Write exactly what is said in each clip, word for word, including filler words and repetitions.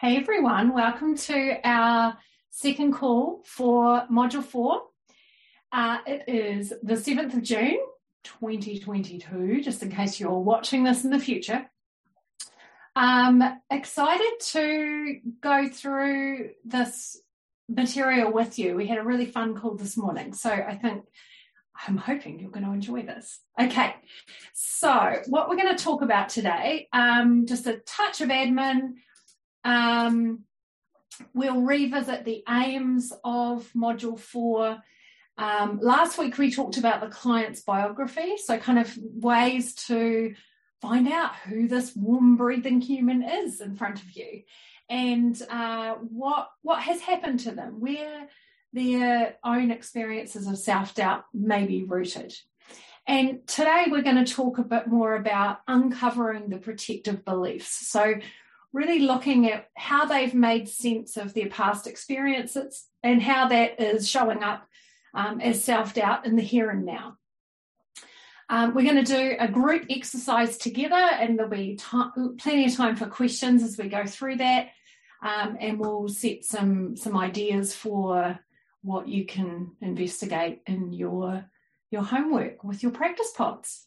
Hey everyone, welcome to our second call for Module four. Uh, it is the seventh of June, twenty twenty-two, just in case you're watching this in the future. Um, excited to go through this material with you. We had a really fun call this morning, so I think, I'm hoping you're going to enjoy this. Okay, so what we're going to talk about today, um, just a touch of admin. Um, we'll revisit the aims of Module four. Um, last week we talked about the client's biography, so kind of ways to find out who this warm, breathing human is in front of you, and uh, what what has happened to them, where their own experiences of self-doubt may be rooted. And today we're going to talk a bit more about uncovering the protective beliefs. So really looking at how they've made sense of their past experiences and how that is showing up um, as self-doubt in the here and now. Um, we're going to do a group exercise together, and there'll be time, plenty of time for questions as we go through that, um, and we'll set some, some ideas for what you can investigate in your, your homework with your practice pods.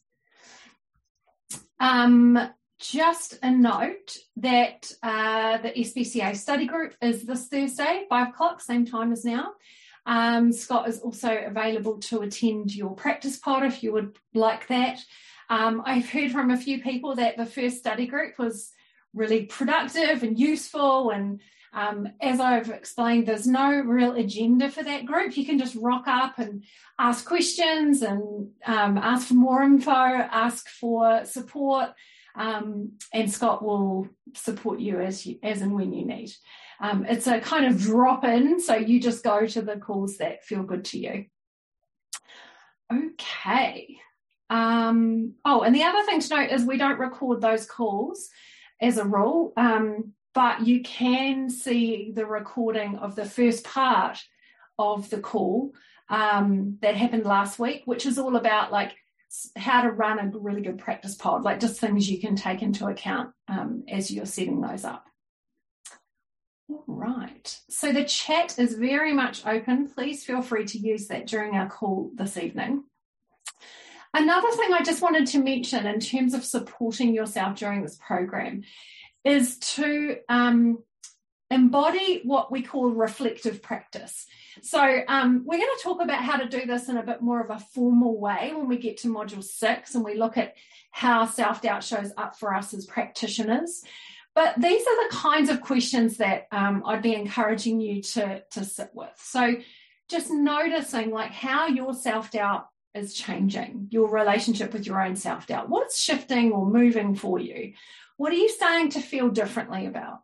Um, Just a note that uh, the S P C A study group is this Thursday, five o'clock, same time as now. Um, Scott is also available to attend your practice pod if you would like that. Um, I've heard from a few people that the first study group was really productive and useful, and um, as I've explained, there's no real agenda for that group. You can just rock up and ask questions and um, ask for more info, ask for support. Um, and Scott will support you as you, as and when you need. Um, it's a kind of drop-in, so you just go to the calls that feel good to you. Okay. Um, oh, and the other thing to note is we don't record those calls as a rule, um, but you can see the recording of the first part of the call um, that happened last week, which is all about like how to run a really good practice pod, like just things you can take into account um, as you're setting those up. All right, so the chat is very much open. Please feel free to use that during our call this evening. Another thing I just wanted to mention in terms of supporting yourself during this program is to um, embody what we call reflective practice. So um, we're going to talk about how to do this in a bit more of a formal way when we get to Module six and we look at how self-doubt shows up for us as practitioners. But these are the kinds of questions that um, I'd be encouraging you to, to sit with. So just noticing like how your self-doubt is changing, your relationship with your own self-doubt. What's shifting or moving for you? What are you starting to feel differently about?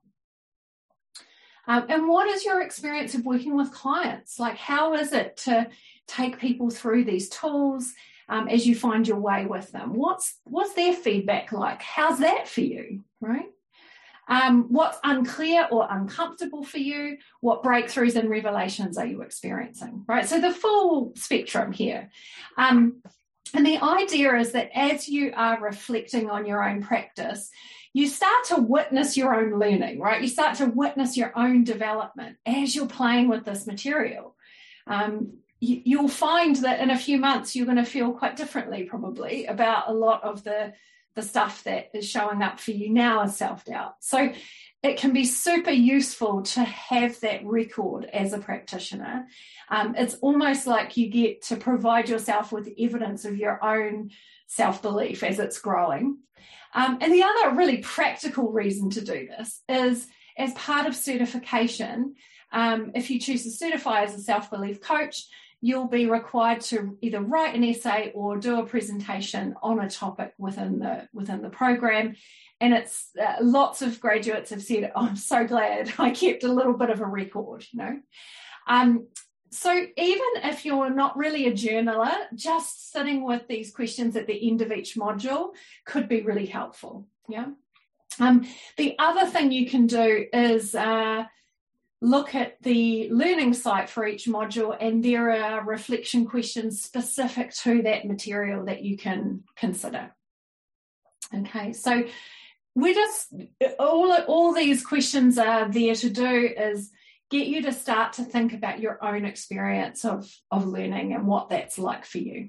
Um, and what is your experience of working with clients? Like, how is it to take people through these tools um, as you find your way with them? What's what's their feedback like? How's that for you, right? Um, what's unclear or uncomfortable for you? What breakthroughs and revelations are you experiencing, right? So the full spectrum here. Um, and the idea is that as you are reflecting on your own practice, you start to witness your own learning, right? You start to witness your own development as you're playing with this material. Um, you, you'll find that in a few months, you're going to feel quite differently probably about a lot of the, the stuff that is showing up for you now as self-doubt. So it can be super useful to have that record as a practitioner. Um, it's almost like you get to provide yourself with evidence of your own self-belief as it's growing. Um, and the other really practical reason to do this is as part of certification, um, if you choose to certify as a self-belief coach, you'll be required to either write an essay or do a presentation on a topic within the within the program. And it's uh, lots of graduates have said, oh, I'm so glad I kept a little bit of a record, you know. Um, So even if you're not really a journaler, just sitting with these questions at the end of each module could be really helpful, yeah? Um, the other thing you can do is uh, look at the learning site for each module, and there are reflection questions specific to that material that you can consider. Okay, so we're just, all, all these questions are there to do is get you to start to think about your own experience of, of learning and what that's like for you.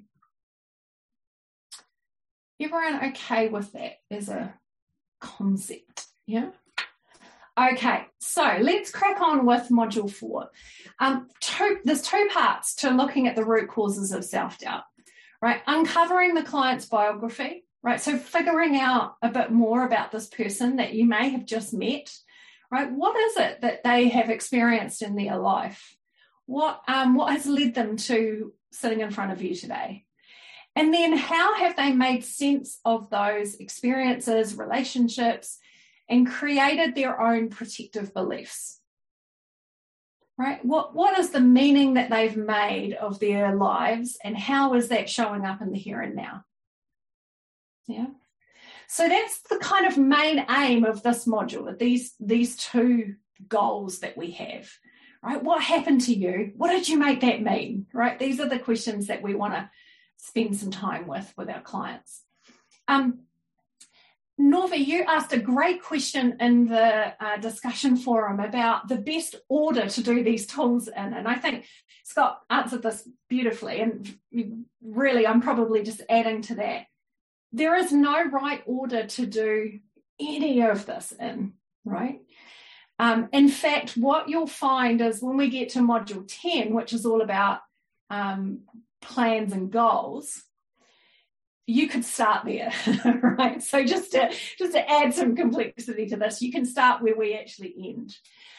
Everyone okay with that as a concept? Yeah? Okay, so let's crack on with module four. Um, two, there's two parts to looking at the root causes of self-doubt, right? Uncovering the client's biography, right? So figuring out a bit more about this person that you may have just met, right? What is it that they have experienced in their life? What, um, what has led them to sitting in front of you today? And then how have they made sense of those experiences, relationships, and created their own protective beliefs? Right? What, what is the meaning that they've made of their lives, and how is that showing up in the here and now? Yeah. So that's the kind of main aim of this module, these, these two goals that we have. Right? What happened to you? What did you make that mean? Right? These are the questions that we want to spend some time with with our clients. Um, Norva, you asked a great question in the uh, discussion forum about the best order to do these tools in, and I think Scott answered this beautifully, and really I'm probably just adding to that. There is no right order to do any of this in, right? Um, in fact, what you'll find is when we get to module ten, which is all about um, plans and goals, you could start there, right? So just to, just to add some complexity to this, you can start where we actually end.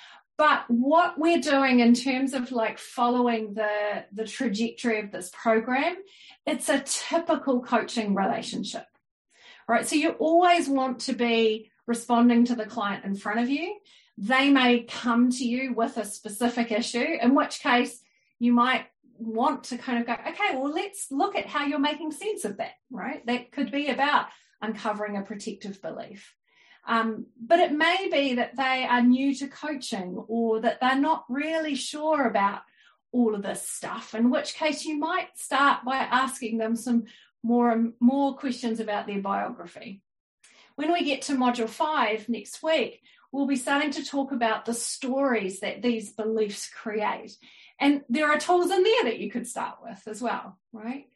But what we're doing in terms of like following the, the trajectory of this program, it's a typical coaching relationship, right? So you always want to be responding to the client in front of you. They may come to you with a specific issue, in which case you might want to kind of go, okay, well, let's look at how you're making sense of that, right? That could be about uncovering a protective belief. Um, but it may be that they are new to coaching, or that they're not really sure about all of this stuff, in which case you might start by asking them some more, more questions about their biography. When we get to module five next week, we'll be starting to talk about the stories that these beliefs create. And there are tools in there that you could start with as well, right?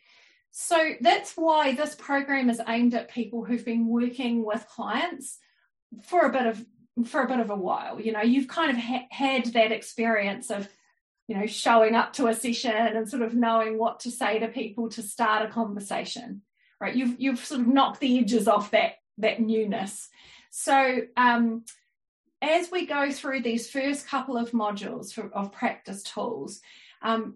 So that's why this program is aimed at people who've been working with clients for a bit of for a bit of a while. You know, you've kind of ha- had that experience of, you know, showing up to a session and sort of knowing what to say to people to start a conversation, right? You've you've sort of knocked the edges off that that newness. So um, as we go through these first couple of modules for, of practice tools, um,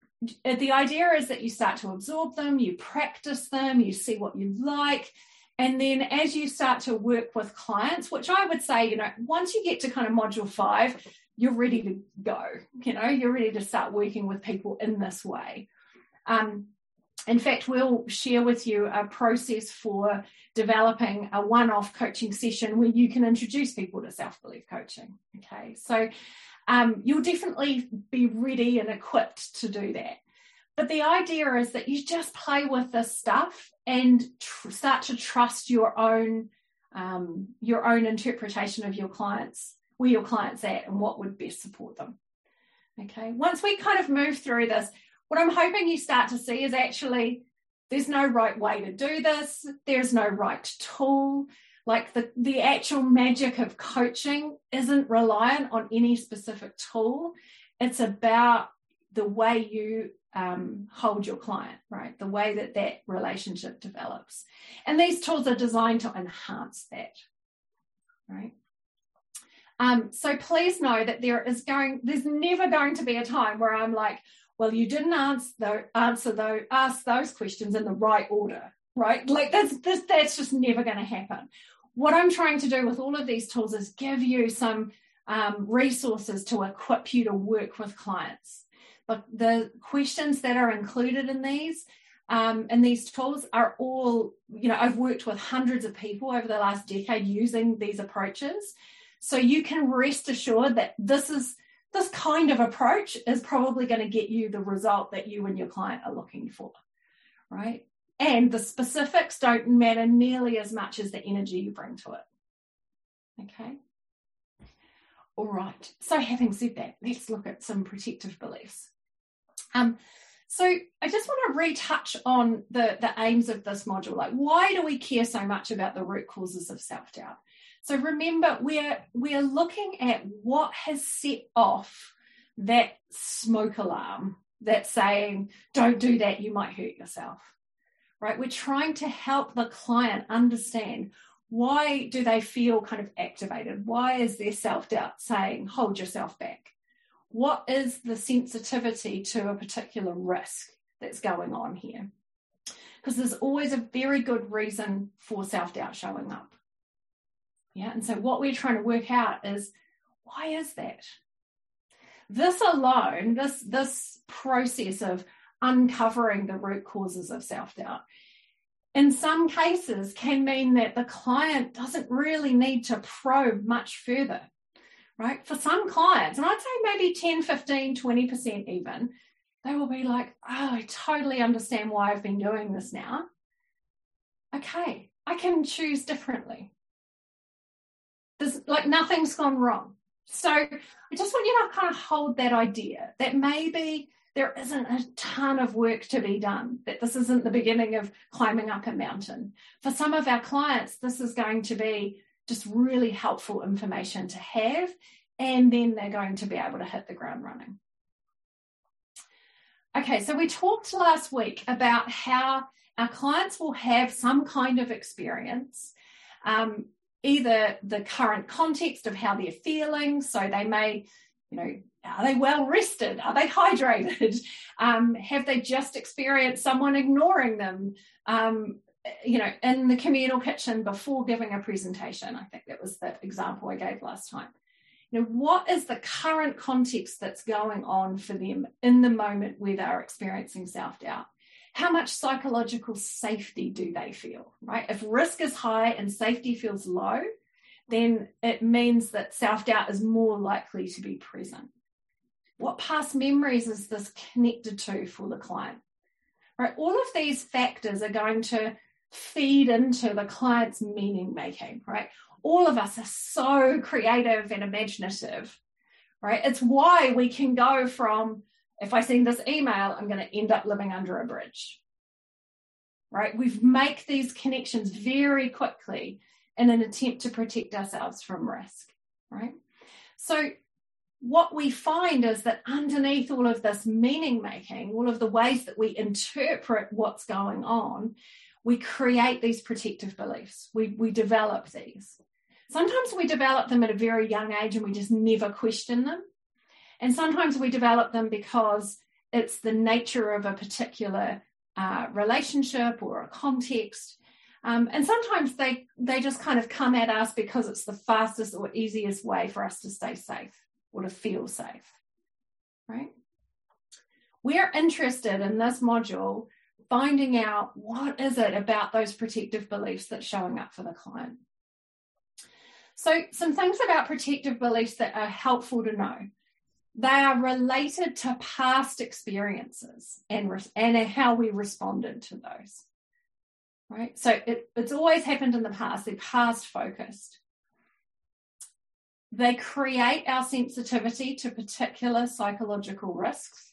the idea is that you start to absorb them, you practice them, you see what you like, and then as you start to work with clients, which I would say, you know, once you get to kind of module five, you're ready to go, you know, you're ready to start working with people in this way. Um, in fact, we'll share with you a process for developing a one-off coaching session where you can introduce people to self-belief coaching. Okay, so um, you'll definitely be ready and equipped to do that. But the idea is that you just play with this stuff and tr- start to trust your own um, your own interpretation of your clients, where your clients at, and what would best support them. Okay, once we kind of move through this, what I'm hoping you start to see is actually there's no right way to do this. There's no right tool. Like the, the actual magic of coaching isn't reliant on any specific tool. It's about the way you um, hold your client, right? The way that that relationship develops. And these tools are designed to enhance that, right? Um, so please know that there is going, there's never going to be a time where I'm like, well, you didn't answer those, answer those, ask those questions in the right order, right? Like that's, this, that's just never going to happen. What I'm trying to do with all of these tools is give you some um, resources to equip you to work with clients. But the questions that are included in these, um, and these tools are all, you know, I've worked with hundreds of people over the last decade using these approaches. So you can rest assured that this is, this kind of approach is probably going to get you the result that you and your client are looking for, right? And the specifics don't matter nearly as much as the energy you bring to it. Okay. All right. So having said that, let's look at some protective beliefs. Um, so I just want to retouch on the, the aims of this module. Like, why do we care so much about the root causes of self-doubt? So remember, we're, we're looking at what has set off that smoke alarm that's saying, don't do that, you might hurt yourself, right? We're trying to help the client understand, why do they feel kind of activated? Why is their self-doubt saying, hold yourself back? What is the sensitivity to a particular risk that's going on here? Because there's always a very good reason for self-doubt showing up. Yeah, and so what we're trying to work out is, why is that? This alone, this, this process of uncovering the root causes of self-doubt, in some cases can mean that the client doesn't really need to probe much further, right? For some clients, and I'd say maybe ten, fifteen, twenty percent even, they will be like, oh, I totally understand why I've been doing this now. Okay, I can choose differently. There's like nothing's gone wrong. So I just want you to kind of hold that idea that maybe there isn't a ton of work to be done, that this isn't the beginning of climbing up a mountain. For some of our clients, this is going to be just really helpful information to have, and then they're going to be able to hit the ground running. Okay, so we talked last week about how our clients will have some kind of experience, um, either the current context of how they're feeling, so they may, you know, are they well rested? Are they hydrated? Um, have they just experienced someone ignoring them, um, you know, in the communal kitchen before giving a presentation? I think that was the example I gave last time. You know, what is the current context that's going on for them in the moment where they're experiencing self-doubt? How much psychological safety do they feel, right? If risk is high and safety feels low, then it means that self-doubt is more likely to be present. What past memories is this connected to for the client? Right? All of these factors are going to feed into the client's meaning making, right? All of us are so creative and imaginative, right? It's why we can go from, if I send this email, I'm going to end up living under a bridge, right? We make these connections very quickly in an attempt to protect ourselves from risk, right? So what we find is that underneath all of this meaning making, all of the ways that we interpret what's going on, we create these protective beliefs. We, we develop these. Sometimes we develop them at a very young age and we just never question them. And sometimes we develop them because it's the nature of a particular uh, relationship or a context. Um, and sometimes they, they just kind of come at us because it's the fastest or easiest way for us to stay safe or to feel safe, right? We're interested in this module finding out what is it about those protective beliefs that's showing up for the client. So some things about protective beliefs that are helpful to know. They are related to past experiences and, and how we responded to those, right? So it, it's always happened in the past. They're past focused. They create our sensitivity to particular psychological risks.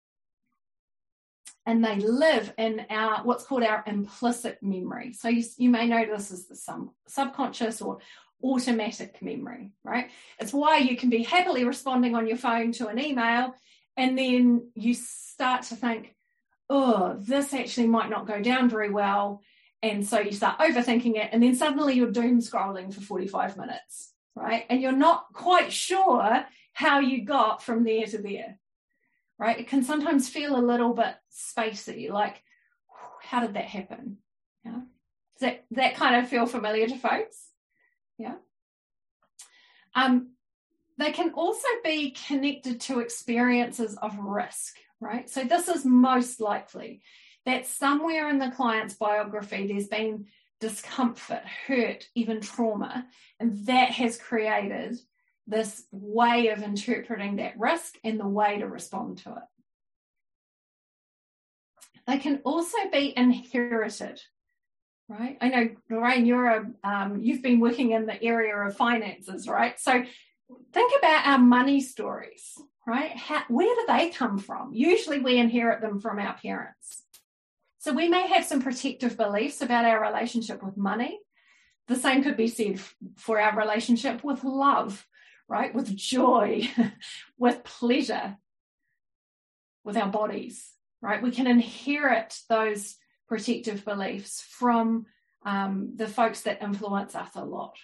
And they live in our what's called our implicit memory. So you, you may know this as the sub, subconscious or automatic memory, right? It's why you can be happily responding on your phone to an email, and then you start to think, oh, this actually might not go down very well. And so you start overthinking it, and then suddenly you're doom scrolling for forty-five minutes, right? And you're not quite sure how you got from there to there, right? It can sometimes feel a little bit spacey, like, how did that happen? Yeah. Does that, that kind of feel familiar to folks? Yeah. Um, they can also be connected to experiences of risk, right? So this is most likely that somewhere in the client's biography there's been discomfort, hurt, even trauma, and that has created this way of interpreting that risk and the way to respond to it. They can also be inherited, right? I know, Lorraine, you're a, um, you've been working in the area of finances, right? So think about our money stories, right? How, where do they come from? Usually we inherit them from our parents. So we may have some protective beliefs about our relationship with money. The same could be said for our relationship with love, right? With joy, with pleasure, with our bodies, right? We can inherit those protective beliefs from um, the folks that influence us a lot.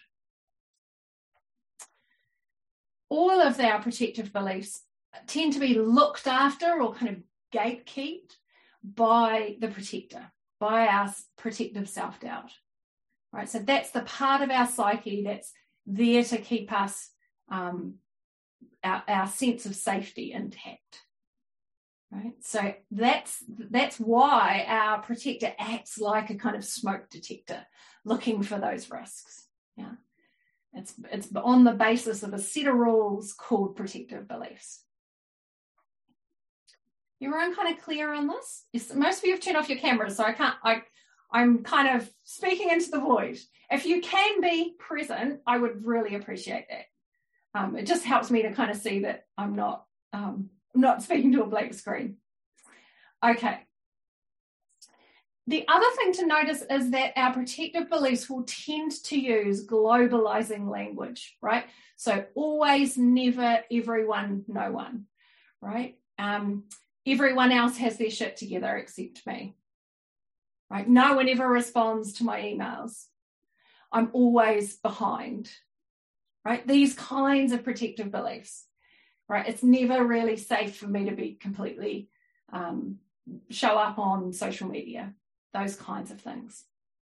All of our protective beliefs tend to be looked after or kind of gatekept by the protector, by our protective self-doubt, right? So that's the part of our psyche that's there to keep us, um, our, our sense of safety intact, right? So that's, that's why our protector acts like a kind of smoke detector, looking for those risks, yeah? It's, it's on the basis of a set of rules called protective beliefs. Everyone kind of clear on this? Yes, most of you have turned off your cameras, so I can't, I, I'm kind of speaking into the void. If you can be present, I would really appreciate that. Um, it just helps me to kind of see that I'm not, um, not speaking to a blank screen. Okay. The other thing to notice is that our protective beliefs will tend to use globalizing language, right? So always, never, everyone, no one, right? Um, everyone else has their shit together except me, right? No one ever responds to my emails. I'm always behind, right? These kinds of protective beliefs, right? It's never really safe for me to be completely, um, show up on social media, those kinds of things.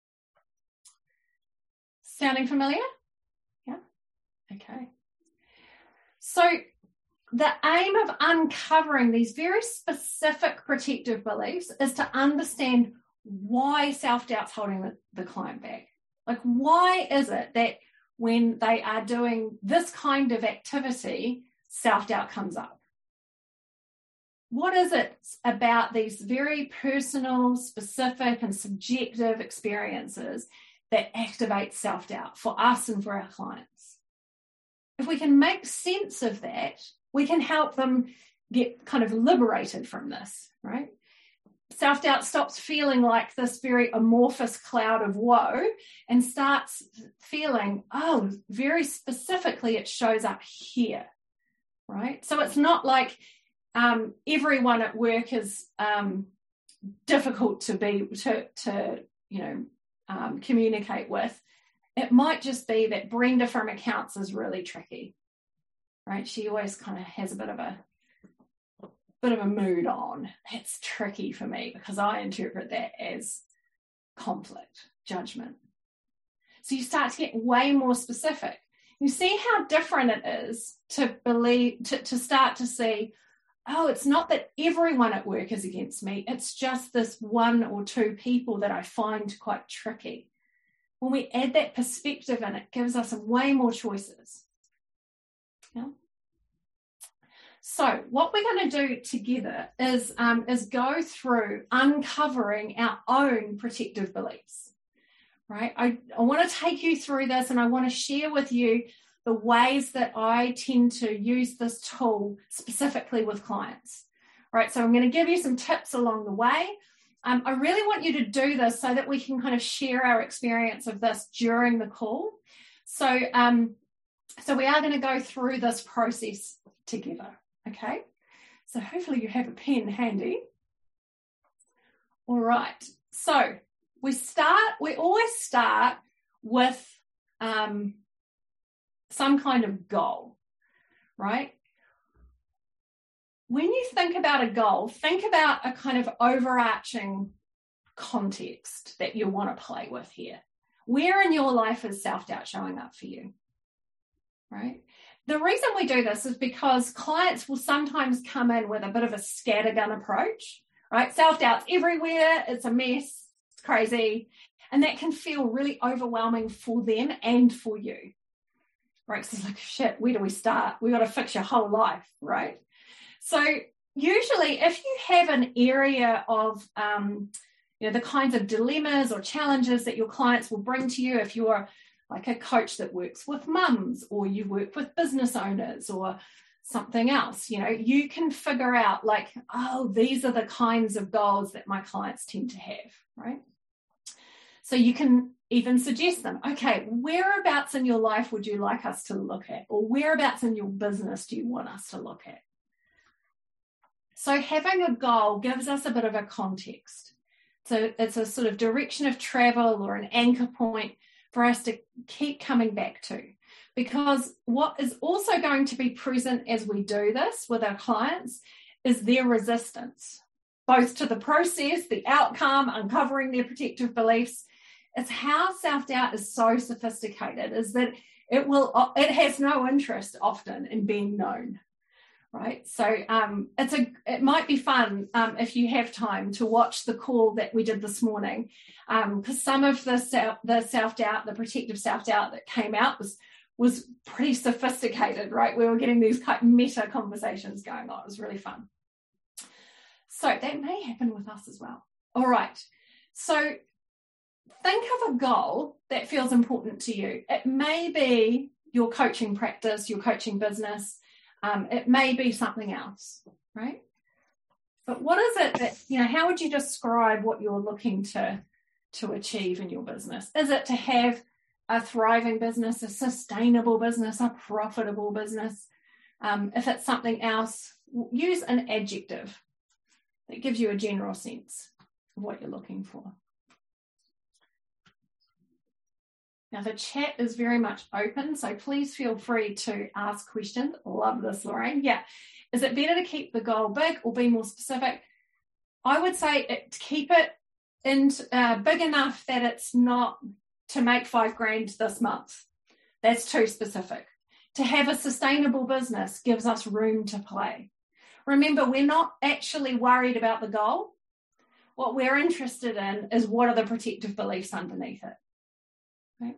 Sounding familiar? Yeah? Okay. So the aim of uncovering these very specific protective beliefs is to understand why self-doubt's holding the, the client back. Like, why is it that when they are doing this kind of activity, self-doubt comes up? What is it about these very personal, specific, and subjective experiences that activate self-doubt for us and for our clients? If we can make sense of that, we can help them get kind of liberated from this, right? Self-doubt stops feeling like this very amorphous cloud of woe and starts feeling, oh, very specifically it shows up here, right? So it's not like um, everyone at work is um, difficult to be, to, to you know, um, communicate with. It might just be that Brenda from accounts is really tricky, right? She always kind of has a bit of a bit of a mood on. That's tricky for me because I interpret that as conflict, judgment. So you start to get way more specific. You see how different it is to believe, to, to start to see, oh, it's not that everyone at work is against me. It's just this one or two people that I find quite tricky. When we add that perspective in, it gives us way more choices. Yeah. So what we're going to do together is, um, is go through uncovering our own protective beliefs, right? I, I want to take you through this and I want to share with you the ways that I tend to use this tool specifically with clients, right? So I'm going to give you some tips along the way. Um, I really want you to do this so that we can kind of share our experience of this during the call. So, um, so we are going to go through this process together. Okay, so hopefully you have a pen handy. All right, so we start, we always start with um, some kind of goal, right? When you think about a goal, think about a kind of overarching context that you want to play with here. Where in your life is self-doubt showing up for you, right? The reason we do this is because clients will sometimes come in with a bit of a scattergun approach, right? Self-doubt's everywhere, it's a mess, it's crazy, and that can feel really overwhelming for them and for you, right? Because it's like, shit, where do we start? We got to fix your whole life, right? So usually if you have an area of, um, you know, the kinds of dilemmas or challenges that your clients will bring to you if you're like a coach that works with mums, or you work with business owners or something else. You know, you can figure out like, oh, these are the kinds of goals that my clients tend to have, right? So you can even suggest them. Okay, whereabouts in your life would you like us to look at? Or whereabouts in your business do you want us to look at? So having a goal gives us a bit of a context. So it's a sort of direction of travel or an anchor point for us to keep coming back to. Because what is also going to be present as we do this with our clients is their resistance, both to the process, the outcome, uncovering their protective beliefs. It's how self-doubt is so sophisticated, is that it will, it has no interest often in being known, right? So um, it's a, it might be fun um, if you have time to watch the call that we did this morning, because um, some of the self, the self-doubt, the protective self-doubt that came out was was pretty sophisticated, right? We were getting these kind of meta conversations going on. It was really fun. So that may happen with us as well. All right. So think of a goal that feels important to you. It may be your coaching practice, your coaching business. Um, it may be something else, right? But what is it that, you know, how would you describe what you're looking to, to achieve in your business? Is it to have a thriving business, a sustainable business, a profitable business? Um, if it's something else, use an adjective that gives you a general sense of what you're looking for. Now, the chat is very much open, so please feel free to ask questions. Love this, Lorraine. Yeah. Is it better to keep the goal big or be more specific? I would say it, keep it in, uh, big enough that it's not to make five grand this month. That's too specific. To have a sustainable business gives us room to play. Remember, we're not actually worried about the goal. What we're interested in is what are the protective beliefs underneath it. Right?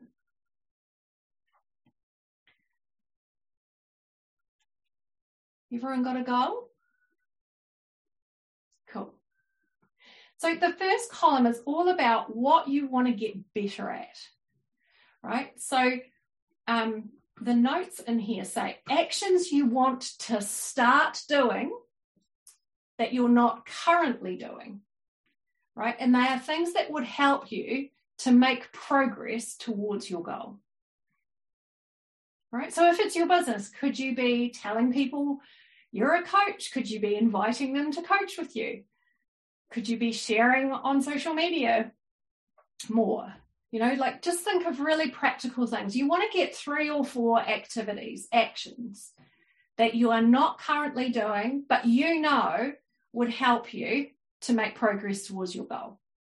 Everyone got a goal? Cool. So the first column is all about what you want to get better at, right? So um, the notes in here say actions you want to start doing that you're not currently doing, right? And they are things that would help you to make progress towards your goal, right? So if it's your business, could you be telling people you're a coach? Could you be inviting them to coach with you? Could you be sharing on social media more? You know, like just think of really practical things. You want to get three or four activities, actions that you are not currently doing, but you know would help you to make progress towards your goal.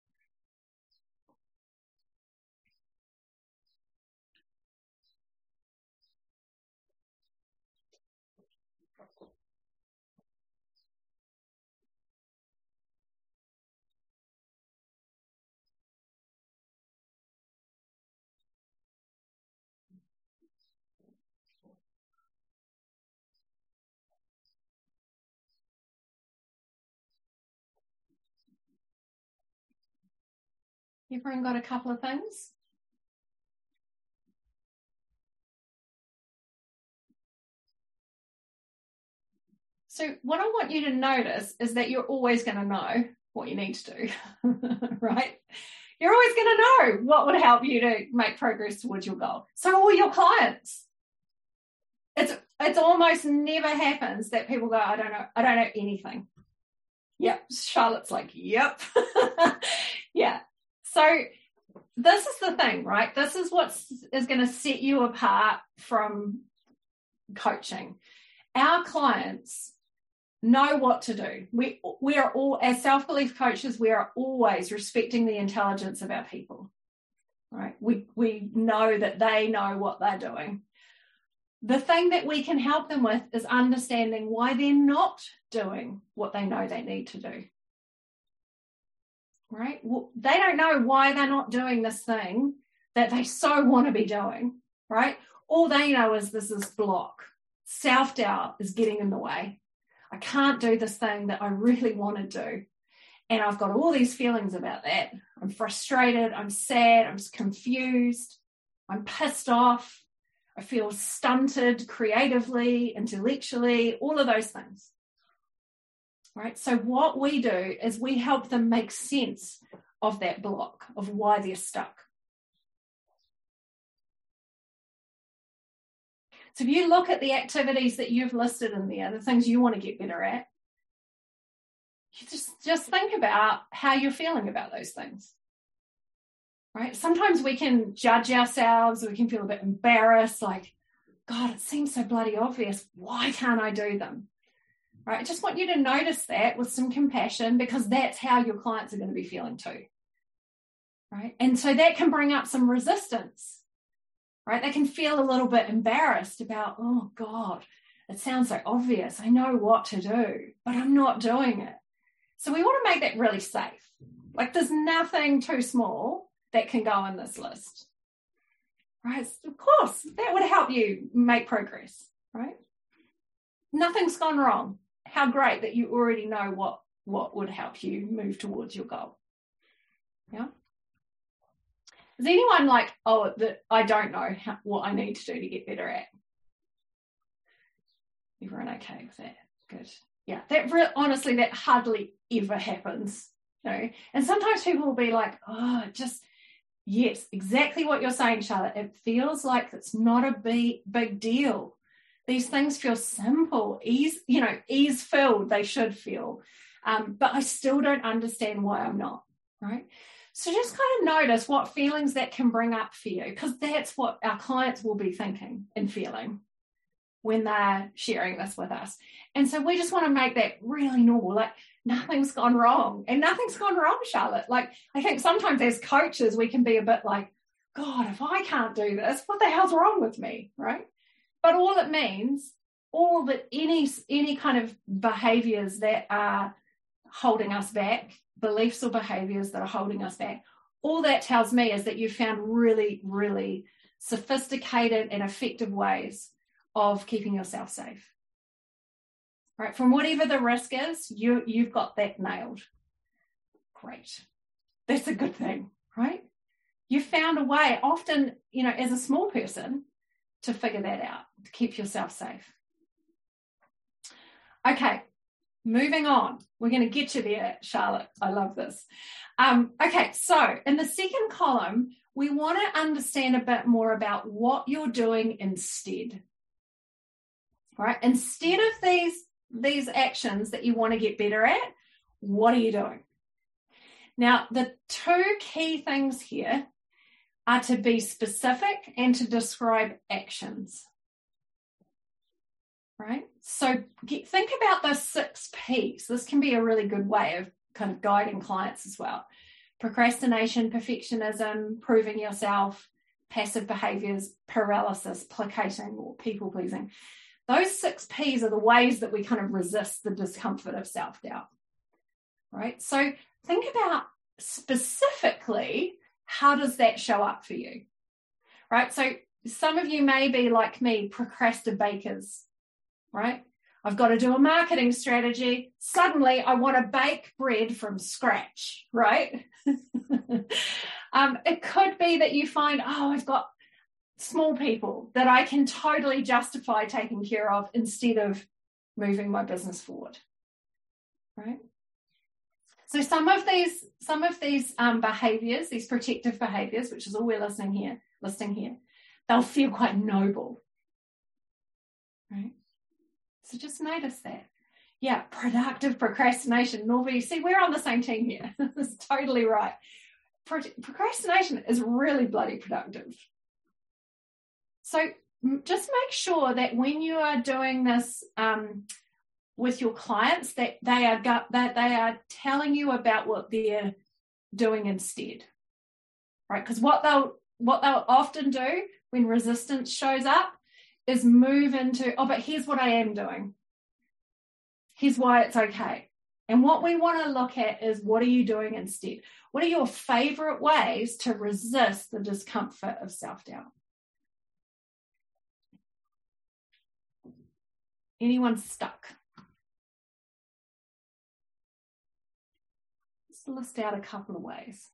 Everyone got a couple of things? So what I want you to notice is that you're always going to know what you need to do, right? You're always going to know what would help you to make progress towards your goal. So all your clients, it's it's almost never happens that people go, I don't know, I don't know anything. Yep, Charlotte's like, yep. Yeah. So this is the thing, right? This is what is going to set you apart from coaching. Our clients know what to do. We we are all, as self-belief coaches, we are always respecting the intelligence of our people, right? We we know that they know what they're doing. The thing that we can help them with is understanding why they're not doing what they know they need to do, right? Well, they don't know why they're not doing this thing that they so want to be doing, right? All they know is this is block. Self-doubt is getting in the way. I can't do this thing that I really want to do. and I've got all these feelings about that. I'm frustrated, I'm sad, I'm confused, I'm pissed off, I feel stunted creatively, intellectually, all of those things. Right? So what we do is we help them make sense of that block, of why they're stuck. So if you look at the activities that you've listed in there, the things you want to get better at, you just, just think about how you're feeling about those things. Right? Sometimes we can judge ourselves, we can feel a bit embarrassed, like, God, it seems so bloody obvious. Why can't I do them? Right? I just want you to notice that with some compassion, because that's how your clients are going to be feeling too. Right? And so that can bring up some resistance. Right? They can feel a little bit embarrassed about, oh God, it sounds so obvious. I know what to do, but I'm not doing it. So we want to make that really safe. Like there's nothing too small that can go in this list. Right? Of course, that would help you make progress. Right? Nothing's gone wrong. How great that you already know what, what would help you move towards your goal. Yeah. Is anyone like, oh, the, I don't know how, what I need to do to get better at? Everyone okay with that? Good. Yeah, that re- honestly, that hardly ever happens. You know? And sometimes people will be like, oh, just, yes, exactly what you're saying, Charlotte. It feels like it's not a big, big deal. These things feel simple, ease, you know, ease-filled, they should feel. Um, but I still don't understand why I'm not, right? So just kind of notice what feelings that can bring up for you, because that's what our clients will be thinking and feeling when they're sharing this with us. And so we just want to make that really normal, like nothing's gone wrong. And nothing's gone wrong, Charlotte. Like I think sometimes as coaches, we can be a bit like, God, if I can't do this, what the hell's wrong with me, right? But all it means, all that any, any kind of behaviors that are holding us back, beliefs or behaviors that are holding us back, all that tells me is that you found really, really sophisticated and effective ways of keeping yourself safe. Right? From whatever the risk is, you, you've got that nailed. Great. That's a good thing, right? You found a way, often, you know, as a small person, to figure that out, to keep yourself safe. Okay, moving on. We're going to get you there, Charlotte. I love this. Um, okay, so in the second column, we want to understand a bit more about what you're doing instead. Right? Instead of these, these actions that you want to get better at, what are you doing? Now, the two key things here are to be specific and to describe actions. Right? So get, think about those six P's. This can be a really good way of kind of guiding clients as well. Procrastination, perfectionism, proving yourself, passive behaviors, paralysis, placating, or people pleasing. Those six P's are the ways that we kind of resist the discomfort of self-doubt. Right? So think about specifically, how does that show up for you? Right? So some of you may be like me, procrastinators, right? I've got to do a marketing strategy. Suddenly I want to bake bread from scratch, right? um, it could be that you find, oh, I've got small people that I can totally justify taking care of instead of moving my business forward, right? So some of these, some of these um, behaviors, these protective behaviors, which is all we're listening here, listing here, they'll feel quite noble, right? So just notice that. Yeah, productive procrastination. Norby, see, we're on the same team here. That's totally right. Pro- procrastination is really bloody productive. So just make sure that when you are doing this um, with your clients, that they are got, that they are telling you about what they're doing instead, right? Because what they'll what they'll often do when resistance shows up is move into, oh, but here's what I am doing. Here's why it's okay. And what we want to look at is, what are you doing instead? What are your favorite ways to resist the discomfort of self-doubt? Anyone stuck? Just list out a couple of ways.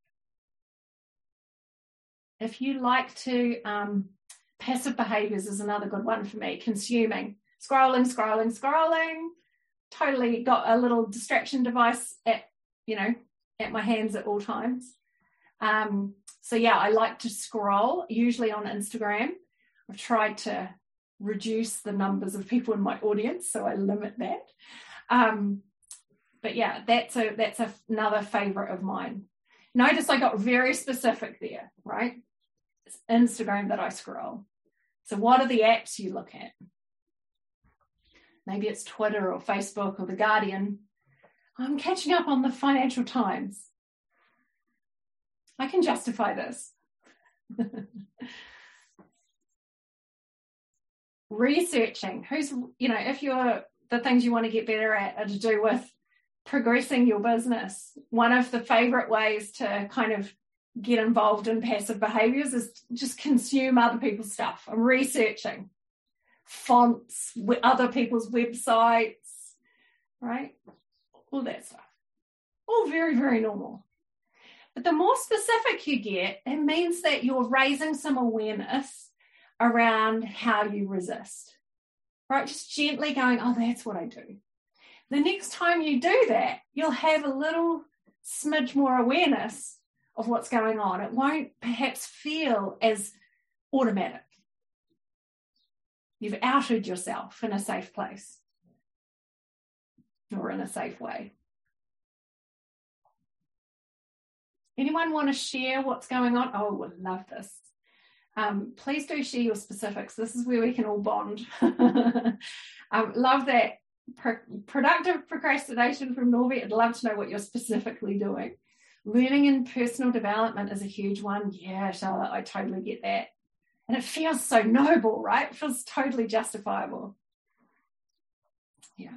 If you like to, um, passive behaviors is another good one for me. Consuming, scrolling, scrolling, scrolling. Totally got a little distraction device at, you know, at my hands at all times. Um, so yeah, I like to scroll, usually on Instagram. I've tried to reduce the numbers of people in my audience, so I limit that. Um, but yeah, that's a that's a, another favorite of mine. Notice I got very specific there, right? It's Instagram that I scroll. So what are the apps you look at? Maybe it's Twitter or Facebook or The Guardian. I'm catching up on the Financial Times. I can justify this. Researching. Who's, you know, if you're, the things you want to get better at are to do with progressing your business. One of the favorite ways to kind of get involved in passive behaviors is just consume other people's stuff. I'm researching fonts, other people's websites, right? All that stuff. All very, very normal. But the more specific you get, it means that you're raising some awareness around how you resist, right? Just gently going, oh, that's what I do. The next time you do that, you'll have a little smidge more awareness of what's going on. It won't perhaps feel as automatic. You've outed yourself in a safe place or in a safe way. Anyone want to share what's going on? Oh, I would love this. Um, please do share your specifics. This is where we can all bond. um, love that. Pro- productive procrastination from Norby. I'd love to know what you're specifically doing. Learning and personal development is a huge one. Yeah, Charlotte, I totally get that. And it feels so noble, right? It feels totally justifiable. Yeah.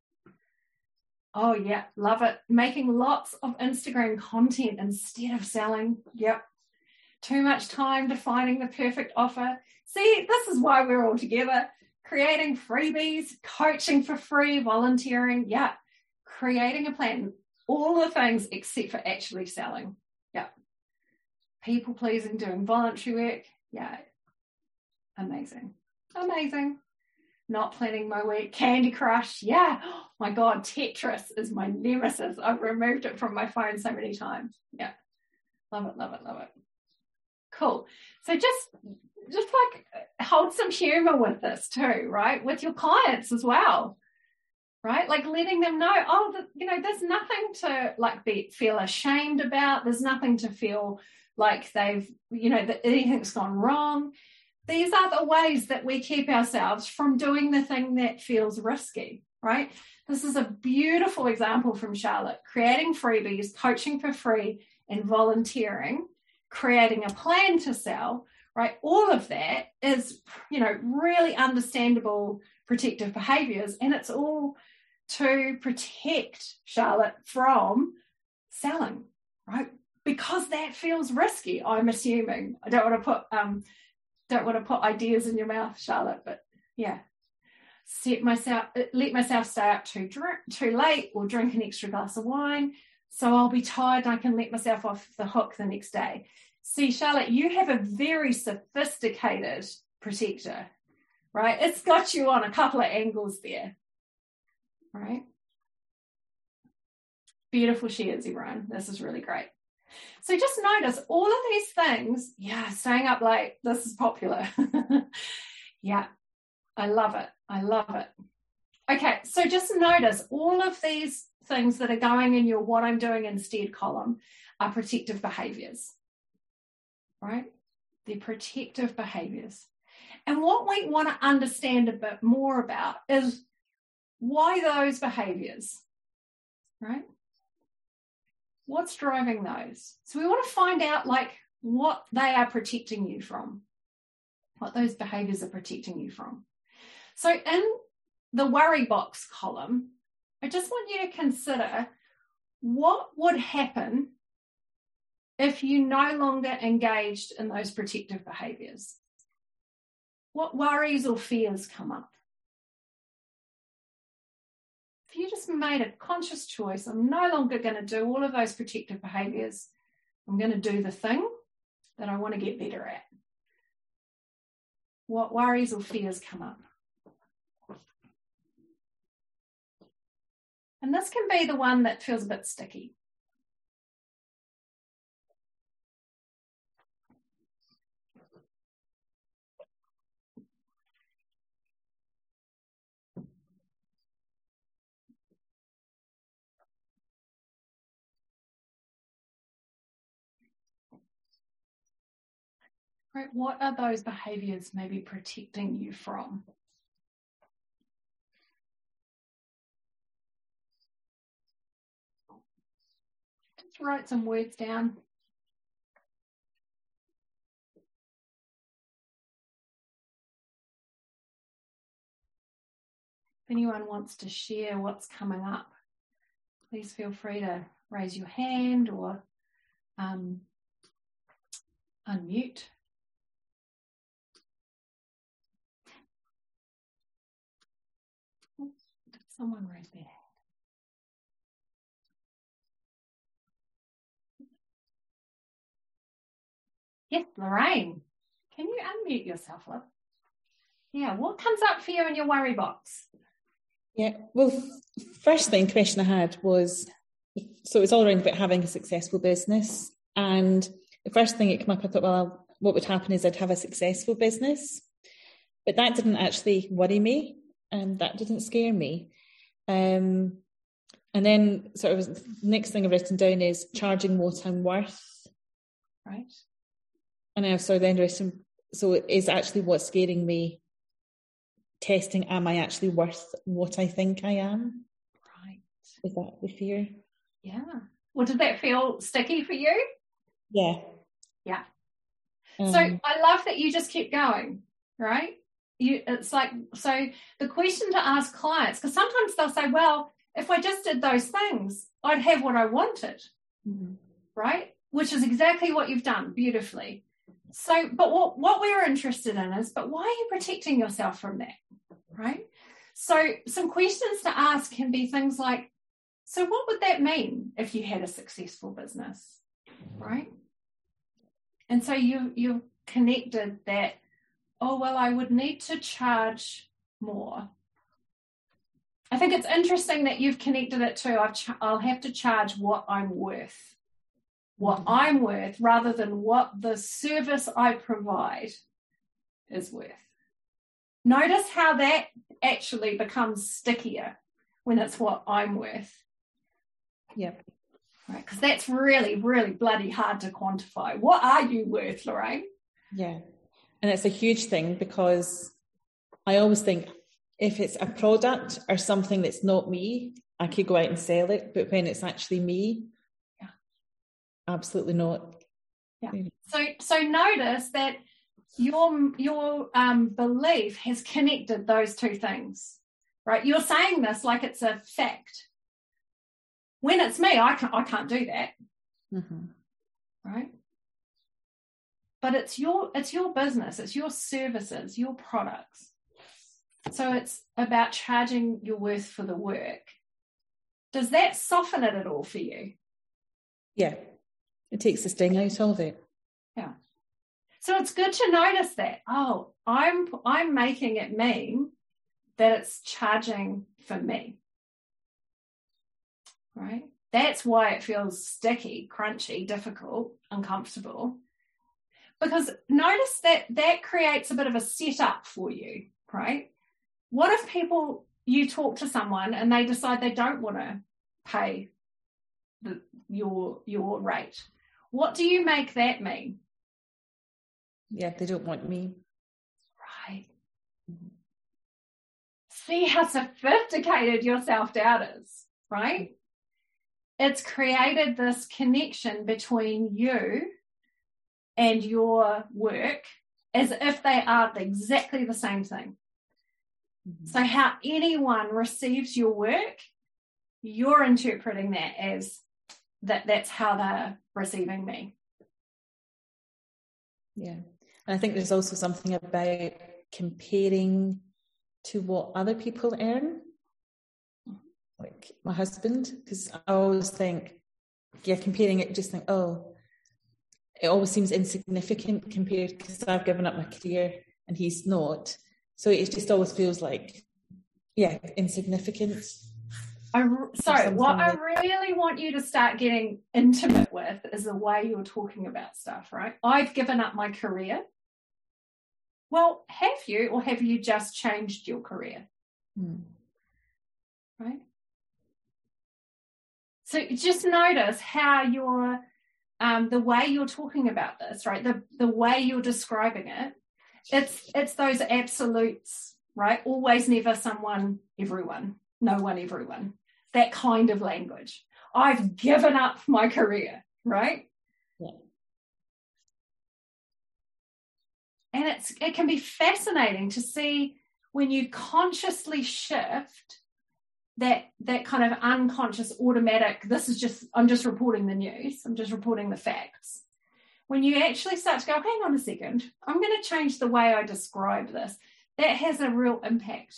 Oh, yeah, love it. Making lots of Instagram content instead of selling. Yep. Too much time defining the perfect offer. See, this is why we're all together. Creating freebies, coaching for free, volunteering. Yeah. Creating a plan. All the things except for actually selling. Yeah. People pleasing, doing voluntary work. Yeah. Amazing. Amazing. Not planning my week. Candy Crush. Yeah. Oh my God. Tetris is my nemesis. I've removed it from my phone so many times. Yeah. Love it, love it, love it. Cool. So just, just like hold some humor with this too, right? With your clients as well, right? Like letting them know, oh, the, you know, there's nothing to like be feel ashamed about. There's nothing to feel like they've, you know, that anything's gone wrong. These are the ways that we keep ourselves from doing the thing that feels risky, right? This is a beautiful example from Charlotte, creating freebies, coaching for free, and volunteering, creating a plan to sell, right? All of that is, you know, really understandable protective behaviors, and it's all to protect Charlotte from selling, right? Because that feels risky, I'm assuming. I don't want to put um don't want to put ideas in your mouth, Charlotte, but yeah. Set myself, let myself stay up too drink, too late or drink an extra glass of wine, so I'll be tired and I can let myself off the hook the next day. See, Charlotte, you have a very sophisticated protector, right? It's got you on a couple of angles there, right? Beautiful shares, everyone. This is really great. So just notice all of these things. Yeah, staying up late. This is popular. Yeah, I love it. I love it. Okay, so just notice all of these things that are going in your what I'm doing instead column are protective behaviors, right? They're protective behaviors. And what we want to understand a bit more about is why those behaviors, right? What's driving those? So we want to find out like what they are protecting you from, what those behaviors are protecting you from. So in the worry box column, I just want you to consider what would happen if you no longer engaged in those protective behaviors. What worries or fears come up? if you just made a conscious choice, I'm no longer going to do all of those protective behaviors. I'm going to do the thing that I want to get better at. What worries or fears come up? And this can be the one that feels a bit sticky. Right, what are those behaviors maybe protecting you from? Just write some words down. If anyone wants to share what's coming up, please feel free to raise your hand or um, unmute. Did someone raise their hand? Yes, Lorraine. Can you unmute yourself, love? Yeah, what comes up for you in your worry box? Yeah, well, first thing question I had was, so it's all around about having a successful business. And the first thing that came up, I thought, well, what would happen is I'd have a successful business. But that didn't actually worry me, and that didn't scare me. Um, and then sort of the next thing I've written down is charging what I'm worth. Right. And I saw then written, so it is actually what's scaring me, testing, am I actually worth what I think I am? Right. Is that the fear? Yeah. Well, did that feel sticky for you? Yeah. Yeah. Um, so I love that you just keep going, right? You, it's like, so the question to ask clients, because sometimes they'll say, well, if I just did those things, I'd have what I wanted, mm-hmm. right? Which is exactly what you've done beautifully. So, but what, what we're interested in is, but why are you protecting yourself from that, right? So some questions to ask can be things like, so what would that mean if you had a successful business, right? And so you, you've connected that, oh, well, I would need to charge more. I think it's interesting that you've connected it to, I've ch- I'll have to charge what I'm worth. What mm-hmm. I'm worth rather than what the service I provide is worth. Notice how that actually becomes stickier when it's what I'm worth. Yep. Right, because that's really, really bloody hard to quantify. What are you worth, Lorraine? Yeah. And it's a huge thing because I always think if it's a product or something that's not me, I could go out and sell it. But when it's actually me, absolutely not. Yeah. So so notice that your your um, belief has connected those two things, right? You're saying this like it's a fact. When it's me, I can't I can't do that, mm-hmm. right? But it's your it's your business, it's your services, your products. So it's about charging your worth for the work. Does that soften it at all for you? Yeah. It takes the sting out of it. Yeah. So it's good to notice that, oh, I'm I'm making it mean that it's charging for me. Right? That's why it feels sticky, crunchy, difficult, uncomfortable. Because notice that that creates a bit of a setup for you, right? What if people, you talk to someone and they decide they don't want to pay the, your your rate? What do you make that mean? Yeah, they don't want me. Right. Mm-hmm. See how sophisticated your self-doubt is, right? It's created this connection between you and your work as if they are exactly the same thing. Mm-hmm. So how anyone receives your work, you're interpreting that as that that's how they're receiving me. Yeah. And I think there's also something about comparing to what other people earn. like my husband, because I always think, yeah, comparing it, just think, oh, it always seems insignificant compared, because I've given up my career and he's not. So it just always feels like, yeah, insignificant. I, so what I really want you to start getting intimate with is the way you're talking about stuff, right? I've given up my career. Well, have you, or have you just changed your career? Hmm. Right? So just notice how you're, um, the way you're talking about this, right? The the way you're describing it, it's it's those absolutes, right? Always, never, someone, everyone, no one, everyone. That kind of language. I've given up my career, right? Yeah. And it's it can be fascinating to see when you consciously shift that that kind of unconscious, automatic, this is just, I'm just reporting the news, I'm just reporting the facts. When you actually start to go, hang on a second, I'm going to change the way I describe this, that has a real impact.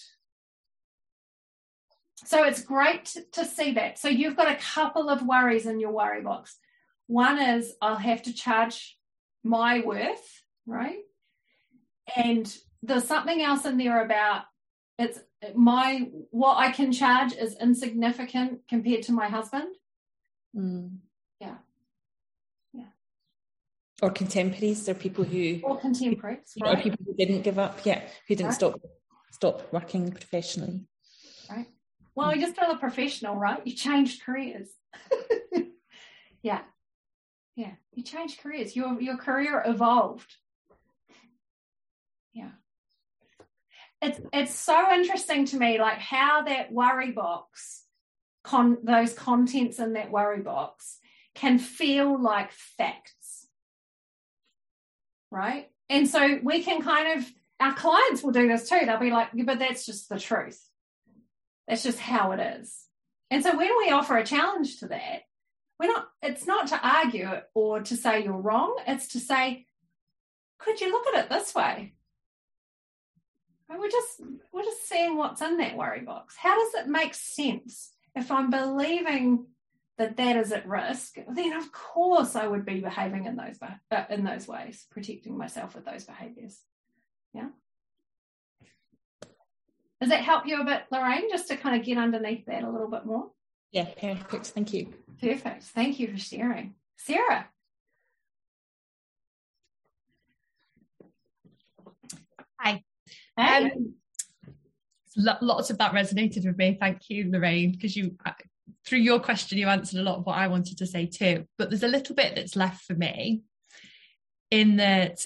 So it's great to, to see that. So you've got a couple of worries in your worry box. One is, I'll have to charge my worth, right? And there's something else in there about it's my, what I can charge is insignificant compared to my husband. Mm. Yeah. Yeah. Or contemporaries, they're people who... Or contemporaries, right? Or people who didn't give up, yeah, who didn't right. stop stop working professionally. Right. Well, you're still a professional, right? You changed careers. yeah. Yeah. You changed careers. Your your career evolved. Yeah. It's it's so interesting to me, like how that worry box, con those contents in that worry box can feel like facts. Right? And so we can kind of, our clients will do this too. They'll be like, yeah, but that's just the truth. That's just how it is. And so when we offer a challenge to that, we're not, it's not to argue it or to say you're wrong. It's to say, could you look at it this way? And we're just, we're just seeing what's in that worry box. How does it make sense? If I'm believing that that is at risk, then of course I would be behaving in those, uh, in those ways, protecting myself with those behaviors. Yeah. Does that help you a bit, Lorraine, just to kind of get underneath that a little bit more? Yeah, perfect. Thank you. Perfect. Thank you for sharing. Sarah. Hi. Hey. Um, lots of that resonated with me. Thank you, Lorraine, because you, through your question, you answered a lot of what I wanted to say too. But there's a little bit that's left for me in that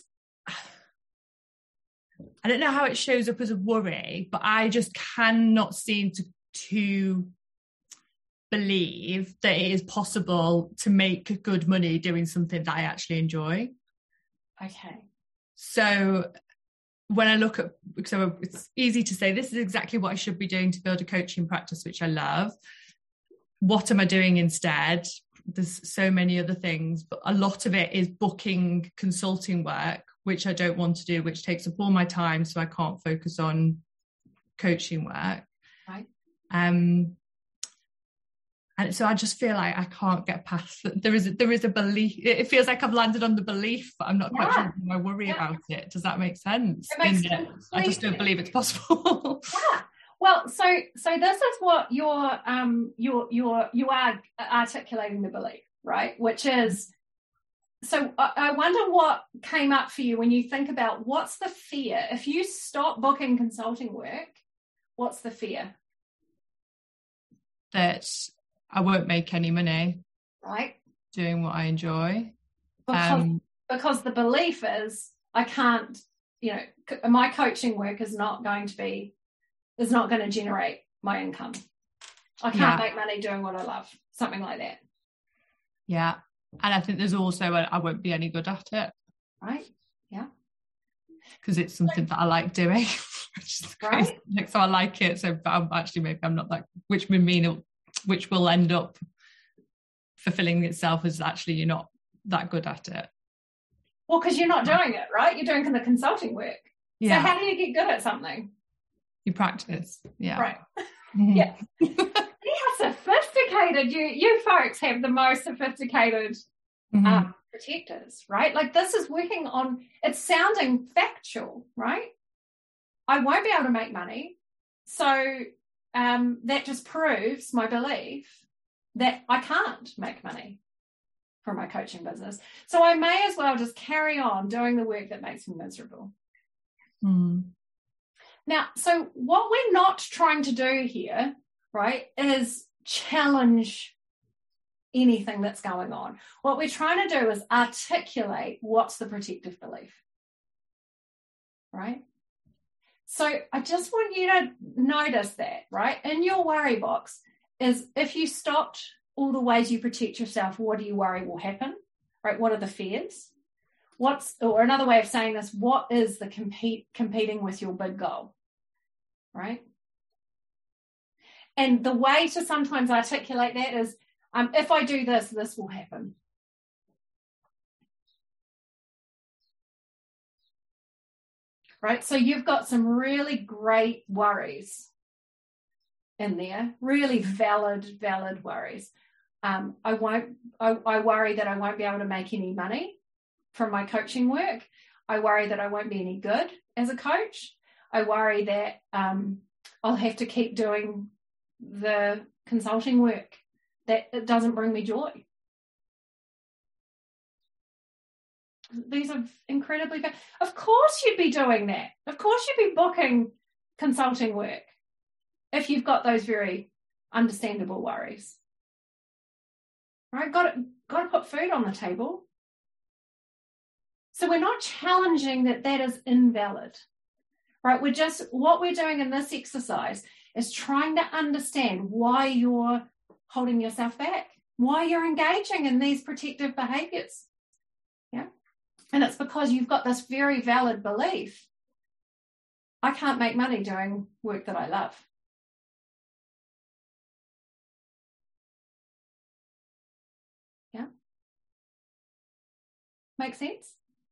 I don't know how it shows up as a worry, but I just cannot seem to, to believe that it is possible to make good money doing something that I actually enjoy. Okay. So when I look at, so it's easy to say, this is exactly what I should be doing to build a coaching practice, which I love. What am I doing instead? There's so many other things, but a lot of it is booking consulting work, which I don't want to do, which takes up all my time, so I can't focus on coaching work. Right. Um, and so I just feel like I can't get past that. There is a, there is a belief. It feels like I've landed on the belief, but I'm not quite yeah. sure I worry yeah. about it. Does that make sense? It makes sense. I just don't believe it's possible. yeah. Well, so so this is what you're um you're you're you are articulating the belief, right? Which is, so I, I wonder what came up for you when you think about what's the fear if you stop booking consulting work. What's the fear? That I won't make any money, right? Doing what I enjoy, because um, because the belief is I can't, you know, my coaching work is not going to be. is not going to generate my income. I can't yeah. make money doing what I love, something like that. Yeah. And I think there's also, a, I won't be any good at it. Right. Yeah. Because it's something that I like doing. Which is right. Crazy. So I like it. So but I'm actually, maybe I'm not that, which would mean, which will end up fulfilling itself as actually you're not that good at it. Well, because you're not doing it, right? You're doing the consulting work. Yeah. So how do you get good at something? You practice. Yeah. Right. yeah. See how sophisticated. You, you folks have the most sophisticated mm-hmm. um, protectors, right? Like this is working on, it's sounding factual, right? I won't be able to make money. So um, that just proves my belief that I can't make money from my coaching business. So I may as well just carry on doing the work that makes me miserable. Mm. Now, so what we're not trying to do here, right, is challenge anything that's going on. What we're trying to do is articulate what's the protective belief, right? So I just want you to notice that, right? In your worry box is if you stopped all the ways you protect yourself, what do you worry will happen, right? What are the fears? What's, or another way of saying this, what is the compete competing with your big goal, right? And the way to sometimes articulate that is, um, if I do this, this will happen. Right, so you've got some really great worries in there, really valid, valid worries. Um, I won't. I, I worry that I won't be able to make any money from my coaching work. I worry that I won't be any good as a coach. I worry that um, I'll have to keep doing the consulting work that it doesn't bring me joy. These are incredibly bad. Of course you'd be doing that. Of course you'd be booking consulting work if you've got those very understandable worries. Right? Got to, got to put food on the table. So we're not challenging that that is invalid. Right? We're just, what we're doing in this exercise is trying to understand why you're holding yourself back, why you're engaging in these protective behaviors. Yeah. And it's because you've got this very valid belief. I can't make money doing work that I love. Yeah? Make sense?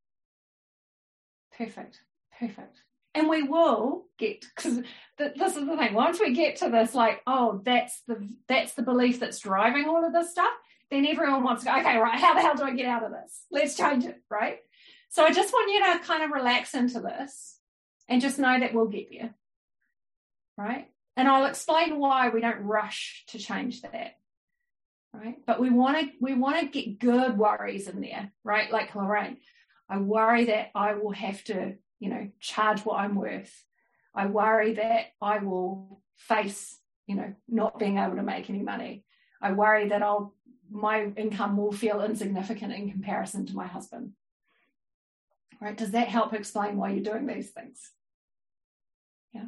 Perfect. Perfect. And we will get, because this is the thing, once we get to this, like, oh, that's the that's the belief that's driving all of this stuff, then everyone wants to go, okay, right, how the hell do I get out of this? Let's change it, right? So I just want you to kind of relax into this and just know that we'll get there, right? And I'll explain why we don't rush to change that, right? But we want to we want to get good worries in there, right? Like Lorraine, I worry that I will have to, you know, charge what I'm worth. I worry that I will face, you know, not being able to make any money. I worry that I'll my income will feel insignificant in comparison to my husband. Right? Does that help explain why you're doing these things? Yeah.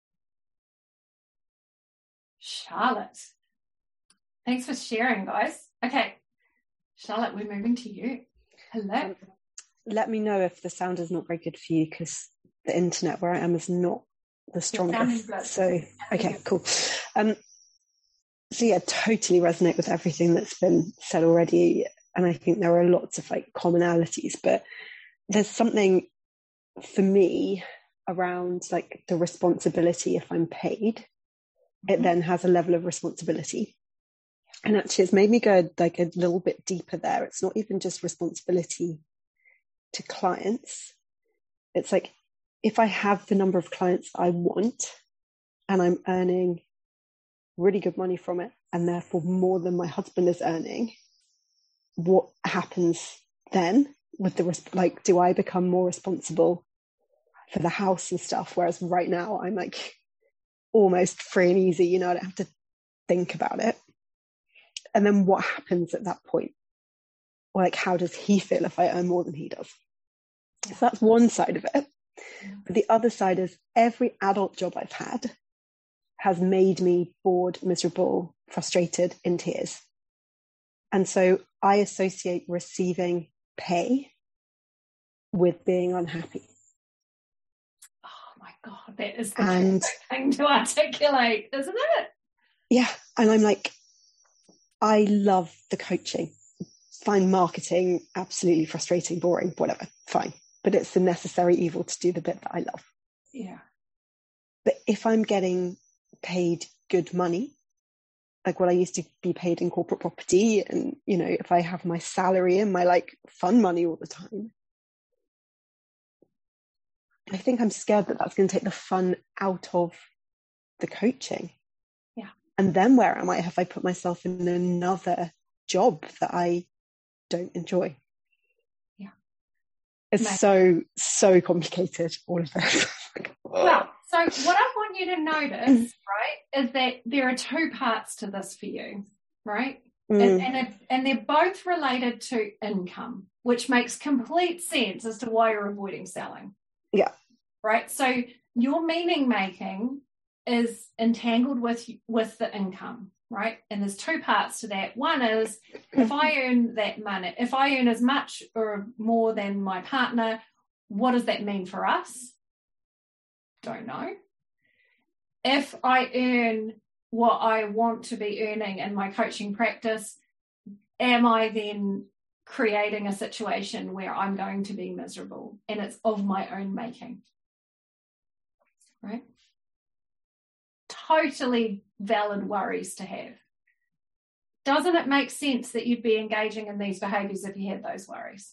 Charlotte. Thanks for sharing, guys. Okay. Charlotte, we're moving to you. Hello. Um, let me know if the sound is not very good for you, because the internet where I am is not the strongest. So, okay, cool. Um, so yeah, totally resonate with everything that's been said already. And I think there are lots of like commonalities, but there's something for me around like the responsibility. If I'm paid, mm-hmm. it then has a level of responsibility. And actually it's made me go like a little bit deeper there. It's not even just responsibility to clients. It's like, if I have the number of clients I want and I'm earning really good money from it, and therefore more than my husband is earning, what happens then? With the, like, do I become more responsible for the house and stuff? Whereas right now I'm like almost free and easy, you know, I don't have to think about it. And then what happens at that point? Or like, how does he feel if I earn more than he does? So that's one side of it. But the other side is every adult job I've had has made me bored, miserable, frustrated, in tears. And so I associate receiving pay with being unhappy. Oh my God, that is the and, thing to articulate, isn't it? Yeah. And I'm like, I love the coaching. Find marketing absolutely frustrating, boring, whatever, fine. But it's the necessary evil to do the bit that I love. Yeah. But if I'm getting paid good money like what I used to be paid in corporate property, and, you know, if I have my salary and my like fun money all the time, I think I'm scared that that's going to take the fun out of the coaching. Yeah. And then where am I if I put myself in another job that I don't enjoy? Yeah. It's Maybe. so, so complicated, all of this. Well, so what I want you to notice, right, is that there are two parts to this for you, right? Mm. And and, it, and they're both related to income, which makes complete sense as to why you're avoiding selling. Yeah. Right. So your meaning making is entangled with with the income, right? And there's two parts to that. One is, if I earn that money, if I earn as much or more than my partner, what does that mean for us? Don't know. If I earn what I want to be earning in my coaching practice, am I then creating a situation where I'm going to be miserable and it's of my own making? Right? Totally valid worries to have. Doesn't it make sense that you'd be engaging in these behaviors if you had those worries?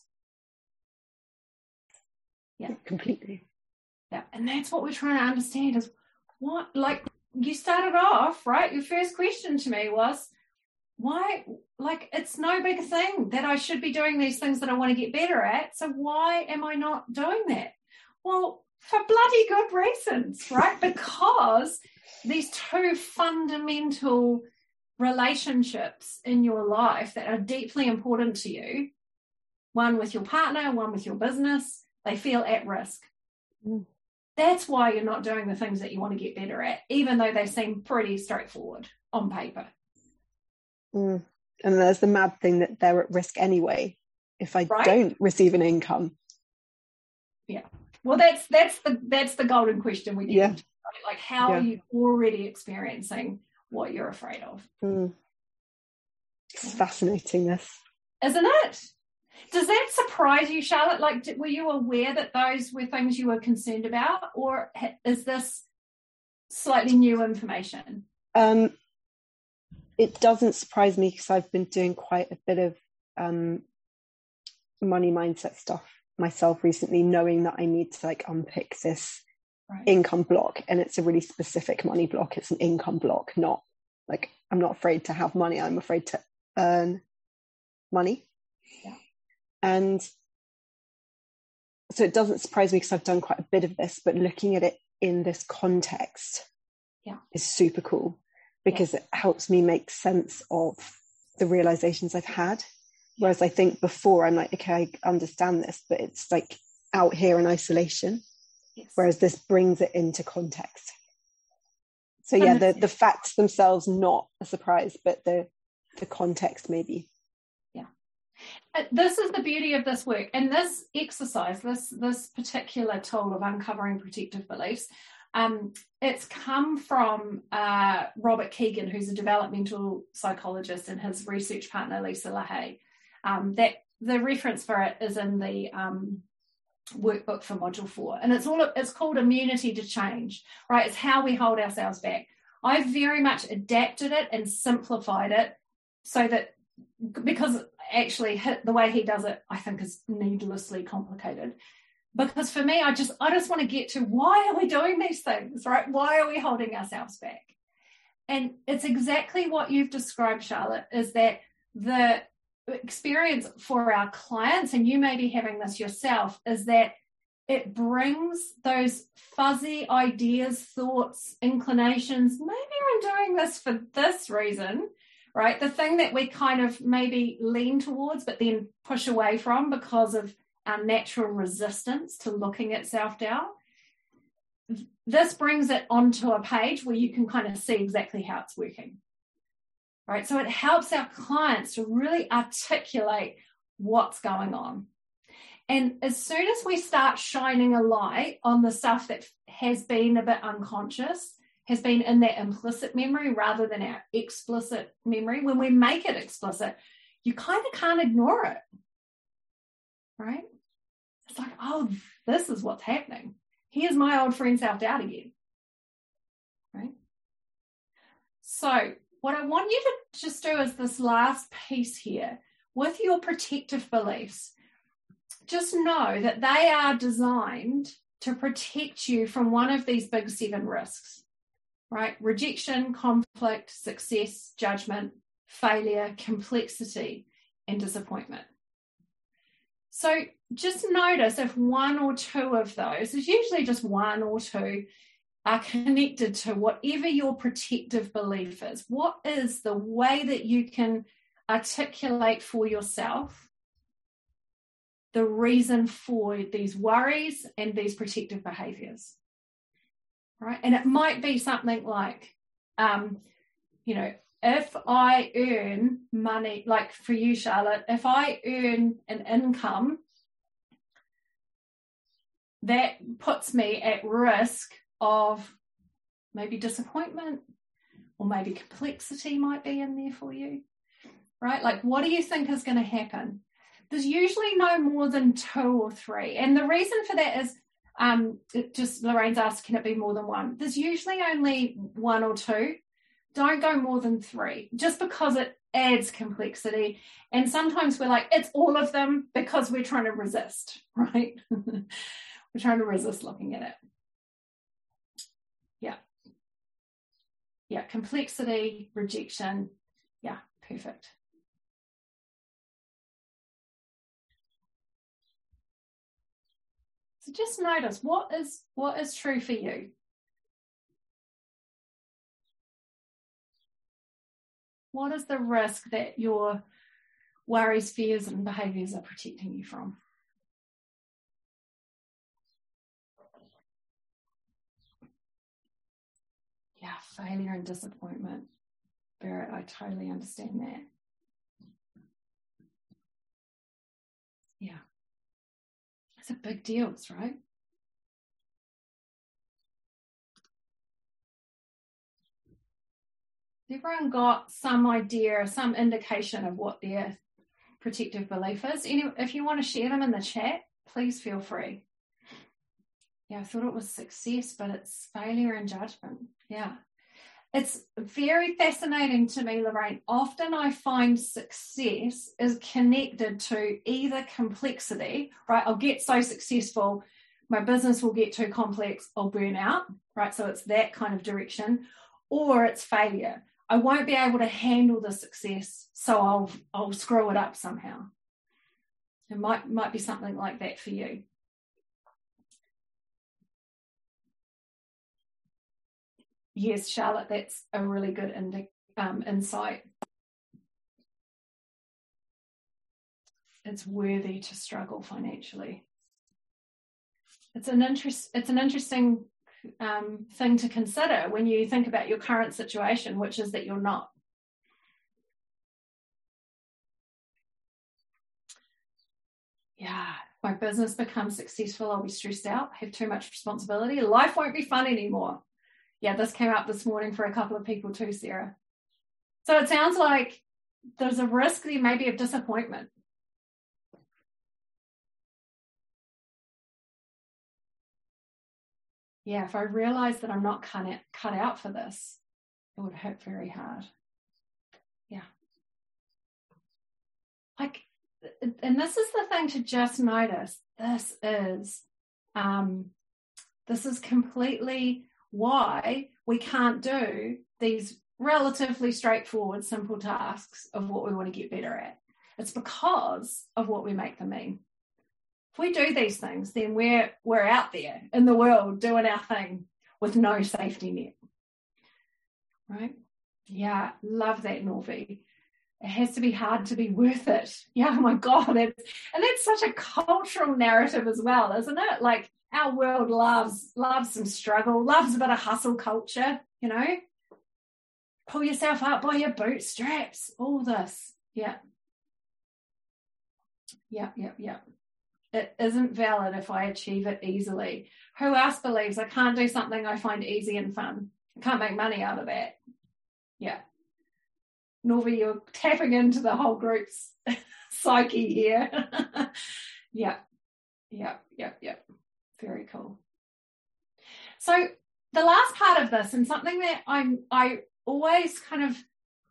Yeah. Completely. Yeah. And that's what we're trying to understand is what, like you started off, right? Your first question to me was, why, like, it's no big thing that I should be doing these things that I want to get better at. So why am I not doing that? Well, for bloody good reasons, right? Because these two fundamental relationships in your life that are deeply important to you, one with your partner, one with your business, they feel at risk. Mm. That's why you're not doing the things that you want to get better at, even though they seem pretty straightforward on paper. Mm. And there's the mad thing that they're at risk anyway if I right? don't receive an income. Yeah. Well, that's that's the that's the golden question we get yeah. into, right? Like, how yeah. are you already experiencing what you're afraid of? Mm. It's yeah. fascinating, this. Isn't it? Does that surprise you, Charlotte? Like, were you aware that those were things you were concerned about, or is this slightly new information? Um, it doesn't surprise me because I've been doing quite a bit of um, money mindset stuff myself recently, knowing that I need to like unpick this right. income block, and it's a really specific money block. It's an income block, not like I'm not afraid to have money. I'm afraid to earn money. Yeah. And so it doesn't surprise me because I've done quite a bit of this, but looking at it in this context yeah. is super cool because yeah. it helps me make sense of the realizations I've had. Whereas I think before I'm like, okay, I understand this, but it's like out here in isolation. Yes. Whereas this brings it into context. So yeah, the, the facts themselves, not a surprise, but the the context maybe. This is the beauty of this work, and this exercise, this this particular tool of uncovering protective beliefs, um, it's come from uh, Robert Keegan, who's a developmental psychologist, and his research partner Lisa LaHaye. Um, that the reference for it is in the um, workbook for module four, and it's all it's called immunity to change. Right, it's how we hold ourselves back. I very much adapted it and simplified it so that because actually the way he does it I think is needlessly complicated, because for me I just I just want to get to why are we doing these things, right? Why are we holding ourselves back? And it's exactly what you've described, Charlotte, is that the experience for our clients, and you may be having this yourself, is that it brings those fuzzy ideas, thoughts, inclinations. Maybe I'm doing this for this reason, right? The thing that we kind of maybe lean towards but then push away from because of our natural resistance to looking at self-doubt. This brings it onto a page where you can kind of see exactly how it's working, right? So it helps our clients to really articulate what's going on. And as soon as we start shining a light on the stuff that has been a bit unconscious, has been in that implicit memory rather than our explicit memory, when we make it explicit, you kind of can't ignore it, right? It's like, oh, this is what's happening. Here's my old friend self-doubt again, right? So what I want you to just do is this last piece here with your protective beliefs. Just know that they are designed to protect you from one of these big seven risks, right? Rejection, conflict, success, judgment, failure, complexity, and disappointment. So just notice if one or two of those, it's usually just one or two, are connected to whatever your protective belief is. What is the way that you can articulate for yourself the reason for these worries and these protective behaviors, right? And it might be something like, um, you know, if I earn money, like for you, Charlotte, if I earn an income that puts me at risk of maybe disappointment, or maybe complexity might be in there for you, right? Like, what do you think is going to happen? There's usually no more than two or three. And the reason for that is, um, it just Lorraine's asked, can it be more than one? There's usually only one or two. Don't go more than three, just because it adds complexity. And sometimes we're like, it's all of them, because we're trying to resist, right? We're trying to resist looking at it. Yeah. Yeah, complexity, rejection. Yeah, perfect. So just notice what is what is true for you. What is the risk that your worries, fears, and behaviors are protecting you from? Yeah, failure and disappointment. Barrett, I totally understand that. Yeah. It's a big deal, right? Everyone got some idea, some indication of what their protective belief is? Any, if you want to share them in the chat, please feel free. Yeah, I thought it was success, but it's failure and judgment. Yeah. It's very fascinating to me, Lorraine. Often I find success is connected to either complexity, right? I'll get so successful, my business will get too complex, I'll burn out, right? So it's that kind of direction. Or it's failure. I won't be able to handle the success, so I'll I'll screw it up somehow. It might might be something like that for you. Yes, Charlotte, that's a really good indi- um, insight. It's worthy to struggle financially. It's an interest. It's an interesting um, thing to consider when you think about your current situation, which is that you're not. Yeah, my business becomes successful, I'll be stressed out, have too much responsibility, life won't be fun anymore. Yeah, this came up this morning for a couple of people too, Sarah. So it sounds like there's a risk there maybe of disappointment. Yeah, if I realize that I'm not cut out, cut out for this, it would hurt very hard. Yeah. Like, and this is the thing to just notice. This is, um, this is completely why we can't do these relatively straightforward, simple tasks of what we want to get better at. It's because of what we make them mean. If we do these things, then we're we're out there in the world doing our thing with no safety net. Right? Yeah, love that, Norvi. It has to be hard to be worth it. Yeah, oh my God. It's, and that's such a cultural narrative as well, isn't it? Like, our world loves loves some struggle, loves a bit of hustle culture, you know. Pull yourself up by your bootstraps, all this. Yeah. Yeah, yeah, yeah. It isn't valid if I achieve it easily. Who else believes I can't do something I find easy and fun? I can't make money out of that. Yeah. Norvi, you're tapping into the whole group's psyche here. Yeah, yeah, yeah, yeah. Very cool. So the last part of this, and something that I'm, I always kind of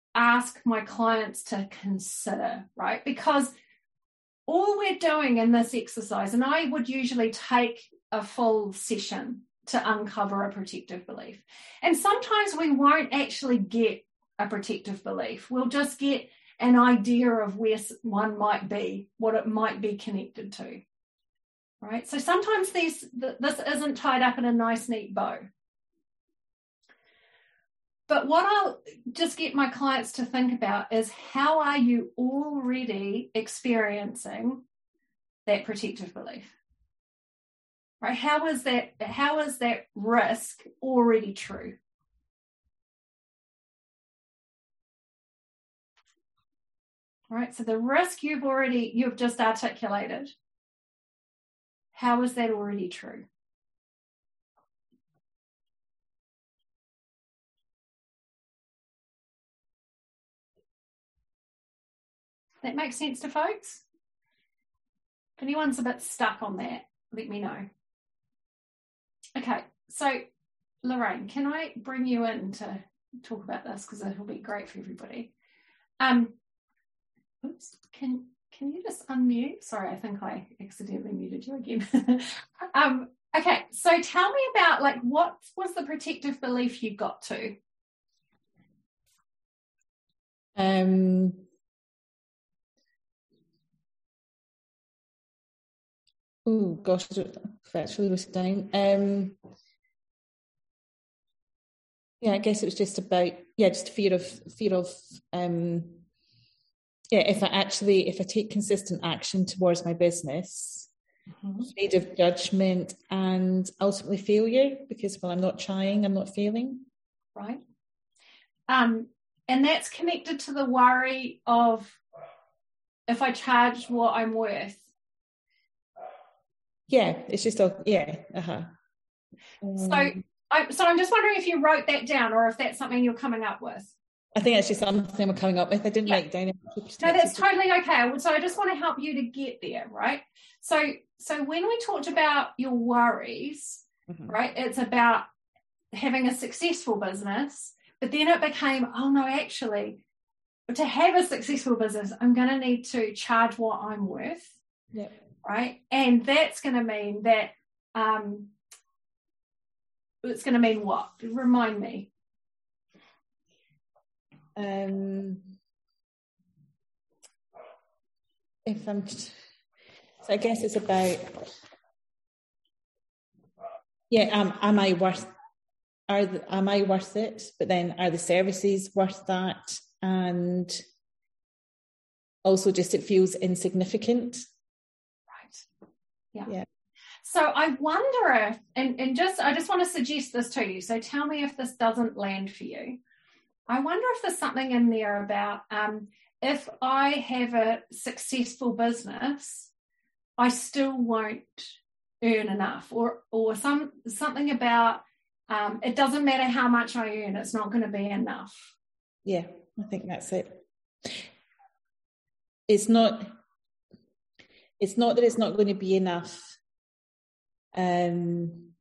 ask my clients to consider, right? Because all we're doing in this exercise, and I would usually take a full session to uncover a protective belief. And sometimes we won't actually get a protective belief. We'll just get an idea of where one might be, what it might be connected to, right? So sometimes these, this isn't tied up in a nice, neat bow. But what I'll just get my clients to think about is, how are you already experiencing that protective belief? Right? How is that, how is that risk already true? Right? So the risk you've already, you've just articulated, how is that already true? That makes sense to folks? If anyone's a bit stuck on that, let me know. Okay, so Lorraine, can I bring you in to talk about this, because it'll be great for everybody. Um, oops, can can you just unmute? Sorry, I think I accidentally muted you again. um, okay, so tell me about, like, what was the protective belief you got to? Um. Oh gosh, I don't actually wrote it down. Um, yeah, I guess it was just about yeah, just fear of fear of um, yeah. If I actually if I take consistent action towards my business, mm-hmm. afraid of judgment and ultimately failure, because while I'm not trying, I'm not failing. Right. Um, and that's connected to the worry of, if I charge what I'm worth. Yeah, it's just a yeah. Uh-huh. Um, so, I, so I'm just wondering if you wrote that down, or if that's something you're coming up with. I think it's just something I'm coming up with. I didn't yeah. write down. No, that's totally okay. So I just want to help you to get there, right? So, so when we talked about your worries, mm-hmm. right, it's about having a successful business, but then it became, oh no, actually, to have a successful business, I'm going to need to charge what I'm worth. Yeah. Right, and that's going to mean that um, it's going to mean what? Remind me. Um, if I'm, so I guess it's about yeah. Um, am I worth? Are the, am I worth it? But then, are the services worth that? And also, just it feels insignificant. Yeah. yeah. So I wonder if, and, and just, I just want to suggest this to you. So tell me if this doesn't land for you. I wonder if there's something in there about, um, if I have a successful business, I still won't earn enough, or, or some, something about, um, it doesn't matter how much I earn, it's not going to be enough. Yeah, I think that's it. It's not, It's not that it's not going to be enough. Um,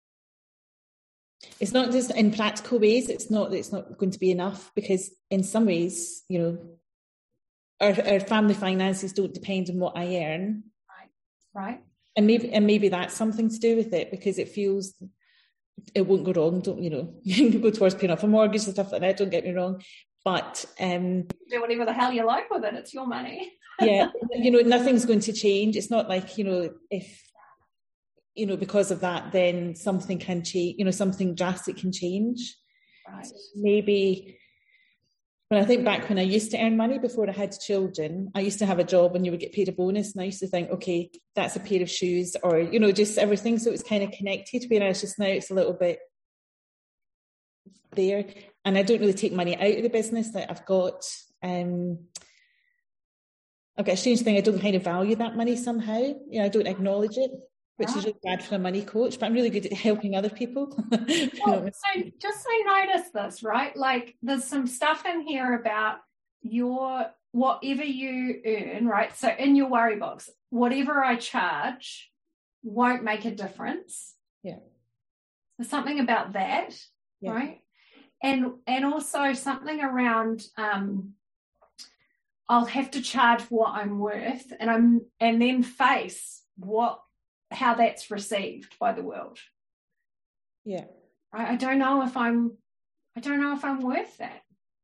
it's not just in practical ways. It's not that it's not going to be enough, because in some ways, you know, our, our family finances don't depend on what I earn. Right. Right. And maybe and maybe that's something to do with it, because it feels it won't go wrong. Don't you know? You can go towards paying off a mortgage and stuff like that. Don't get me wrong, but um, do whatever the hell you like with it. It's your money. Yeah, you know, nothing's going to change. It's not like, you know, if, you know, because of that, then something can change, you know, something drastic can change. Right. So maybe when I think back when I used to earn money before I had children, I used to have a job and you would get paid a bonus, and I used to think, okay, that's a pair of shoes, or, you know, just everything. So it was kind of connected, whereas just now it's a little bit there. And I don't really take money out of the business that I've got. Um, I've got a strange thing. I don't kind of value that money somehow. You know, I don't acknowledge it, which right. is really bad for a money coach, but I'm really good at helping other people. Well, so just so notice this, right? Like, there's some stuff in here about your, whatever you earn, right? So in your worry box, whatever I charge won't make a difference. Yeah. There's something about that, yeah. right? and and also something around um, I'll have to charge what I'm worth, and I'm and then face what how that's received by the world. Yeah. I, I don't know if I'm I don't know if I'm worth that.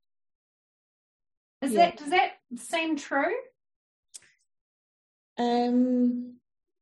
Is yeah. that does that seem true? Um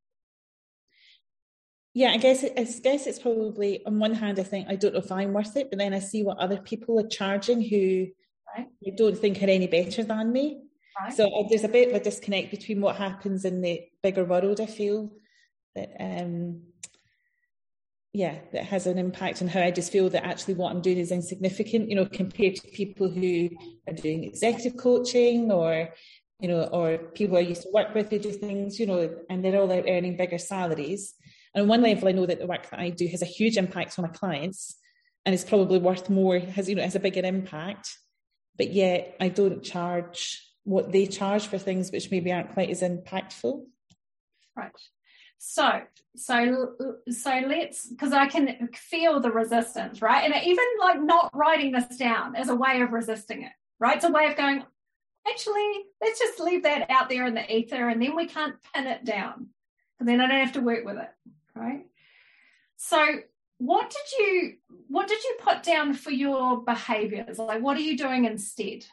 Yeah, I guess it, I guess it's probably, on one hand, I think I don't know if I'm worth it, but then I see what other people are charging who right. I don't think are any better than me. Right. So uh, there's a bit of a disconnect between what happens in the bigger world, I feel, that um, yeah, that has an impact on how I just feel that actually what I'm doing is insignificant, you know, compared to people who are doing executive coaching or, you know, or people I used to work with who do things, you know, and they're all out earning bigger salaries. And on one level, I know that the work that I do has a huge impact on my clients and is probably worth more, has, you know, has a bigger impact. But yet I don't charge what they charge for things which maybe aren't quite as impactful. Right. So, so, so let's, because I can feel the resistance, right? And even like not writing this down as a way of resisting it, right? It's a way of going, actually, let's just leave that out there in the ether and then we can't pin it down. And then I don't have to work with it. Right. So what did you what did you put down for your behaviors? Like, what are you doing instead?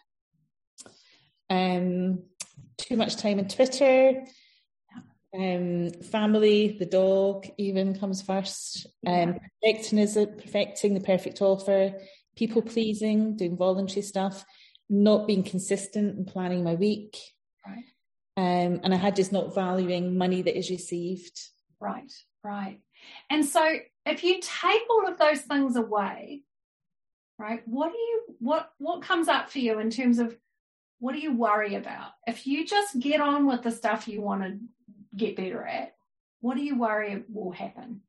Um, too much time on Twitter. Um, family, the dog even comes first. Yeah. Um, perfecting is it perfecting the perfect offer, people pleasing, doing voluntary stuff, not being consistent and planning my week. Right. Um, and I had just not valuing money that is received. Right. Right. And so if you take all of those things away, right, what do you what what comes up for you in terms of what do you worry about? If you just get on with the stuff you want to get better at, what do you worry will happen?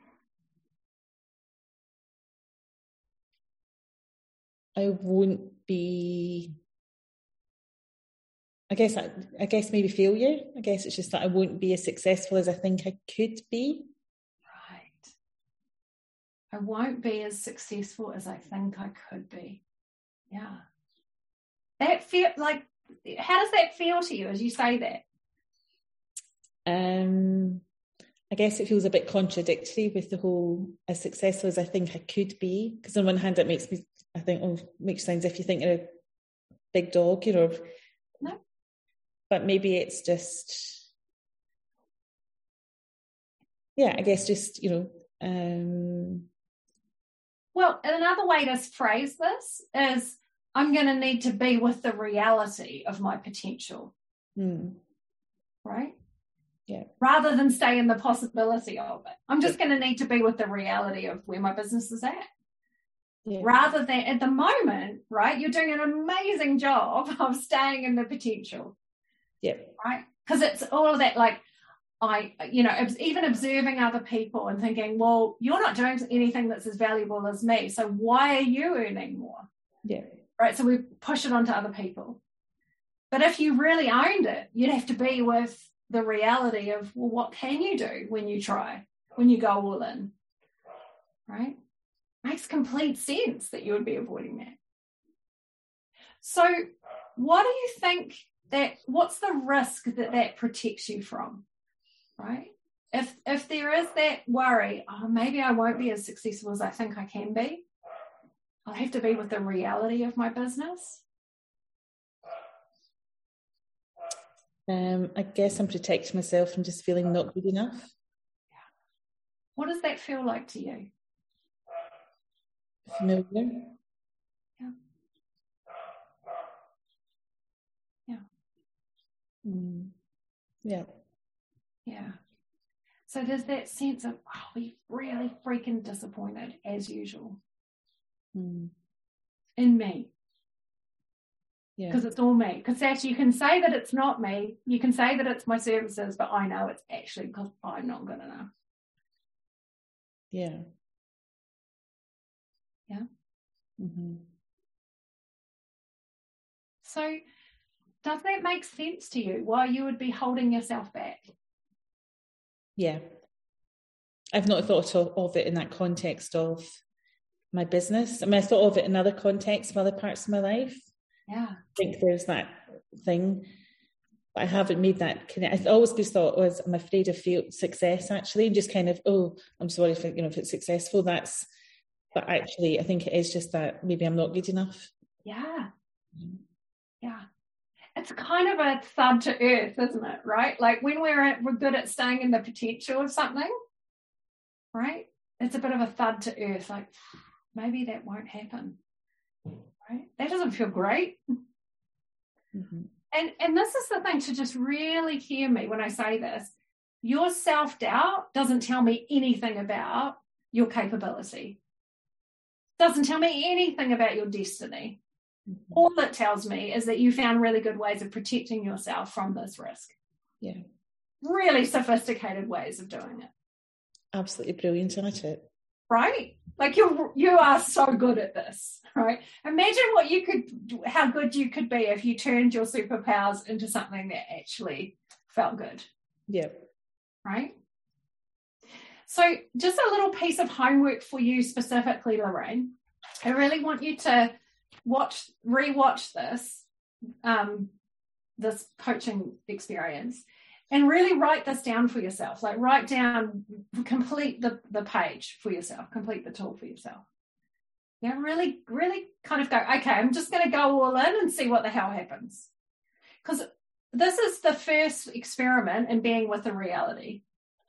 I won't be I guess I, I guess maybe failure. I guess it's just that I won't be as successful as I think I could be. Right. I won't be as successful as I think I could be. Yeah. That feel like, how does that feel to you as you say that? Um, I guess it feels a bit contradictory with the whole as successful as I think I could be. Because on one hand, it makes me, I think, oh, makes sense if you think you're a big dog, you know. No. But maybe it's just, yeah, I guess just, you know. Um... Well, another way to phrase this is I'm going to need to be with the reality of my potential. Mm. Right? Yeah. Rather than stay in the possibility of it. I'm just yeah. going to need to be with the reality of where my business is at. Yeah. Rather than, at the moment, right, you're doing an amazing job of staying in the potential. Yeah. Right? Because it's all of that, like, I, you know, even observing other people and thinking, well, you're not doing anything that's as valuable as me, so why are you earning more? Yeah. Right? So we push it onto other people. But if you really owned it, you'd have to be with the reality of, well, what can you do when you try, when you go all in? Right? Makes complete sense that you would be avoiding that. So what do you think that, what's the risk that that protects you from, right? If if there is that worry, oh, maybe I won't be as successful as I think I can be, I'll have to be with the reality of my business. Um, I guess I'm protecting myself from just feeling not good enough. Yeah. What does that feel like to you? Familiar. Yeah. Yeah. Mm. Yeah. Yeah. So there's that sense of, oh, we're really freaking disappointed as usual. Mm. In me. Yeah. Because it's all me. Because that you can say that it's not me. You can say that it's my services, but I know it's actually because I'm not good enough. Yeah. Yeah. Mm-hmm. So does that make sense to you? Why you would be holding yourself back? Yeah. I've not thought of, of it in that context of my business. I mean, I thought of it in other contexts of other parts of my life. Yeah. I think there's that thing, but I haven't made that connect. I always just thought was I'm afraid of fail success actually, and just kind of, oh, I'm sorry if, you know, if it's successful, that's, but actually I think it is just that maybe I'm not good enough. Yeah. Yeah. It's kind of a thud to earth, isn't it? Right? Like when we're at, we're good at staying in the potential of something, right? It's a bit of a thud to earth, like maybe that won't happen, right? That doesn't feel great. Mm-hmm. And and this is the thing, to just really hear me when I say this. Your self-doubt doesn't tell me anything about your capability. Doesn't tell me anything about your destiny. Mm-hmm. All it tells me is that you found really good ways of protecting yourself from this risk. Yeah. Really sophisticated ways of doing it. Absolutely brilliant at it. Right? Like you you are so good at this, right? Imagine what you could, how good you could be if you turned your superpowers into something that actually felt good. Yeah. Right? So just a little piece of homework for you specifically, Lorraine. I really want you to watch, re-watch this, um, this coaching experience, and really write this down for yourself. Like write down, complete the, the page for yourself, complete the tool for yourself. Yeah, really, really kind of go, okay, I'm just going to go all in and see what the hell happens. Because this is the first experiment in being with the reality.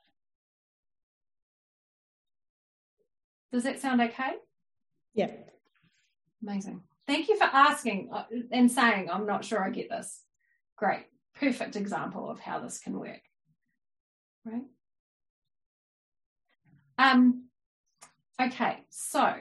Does that sound okay? Yeah. Amazing. Thank you for asking and saying, I'm not sure I get this. Great. Perfect example of how this can work, right? Um, okay, so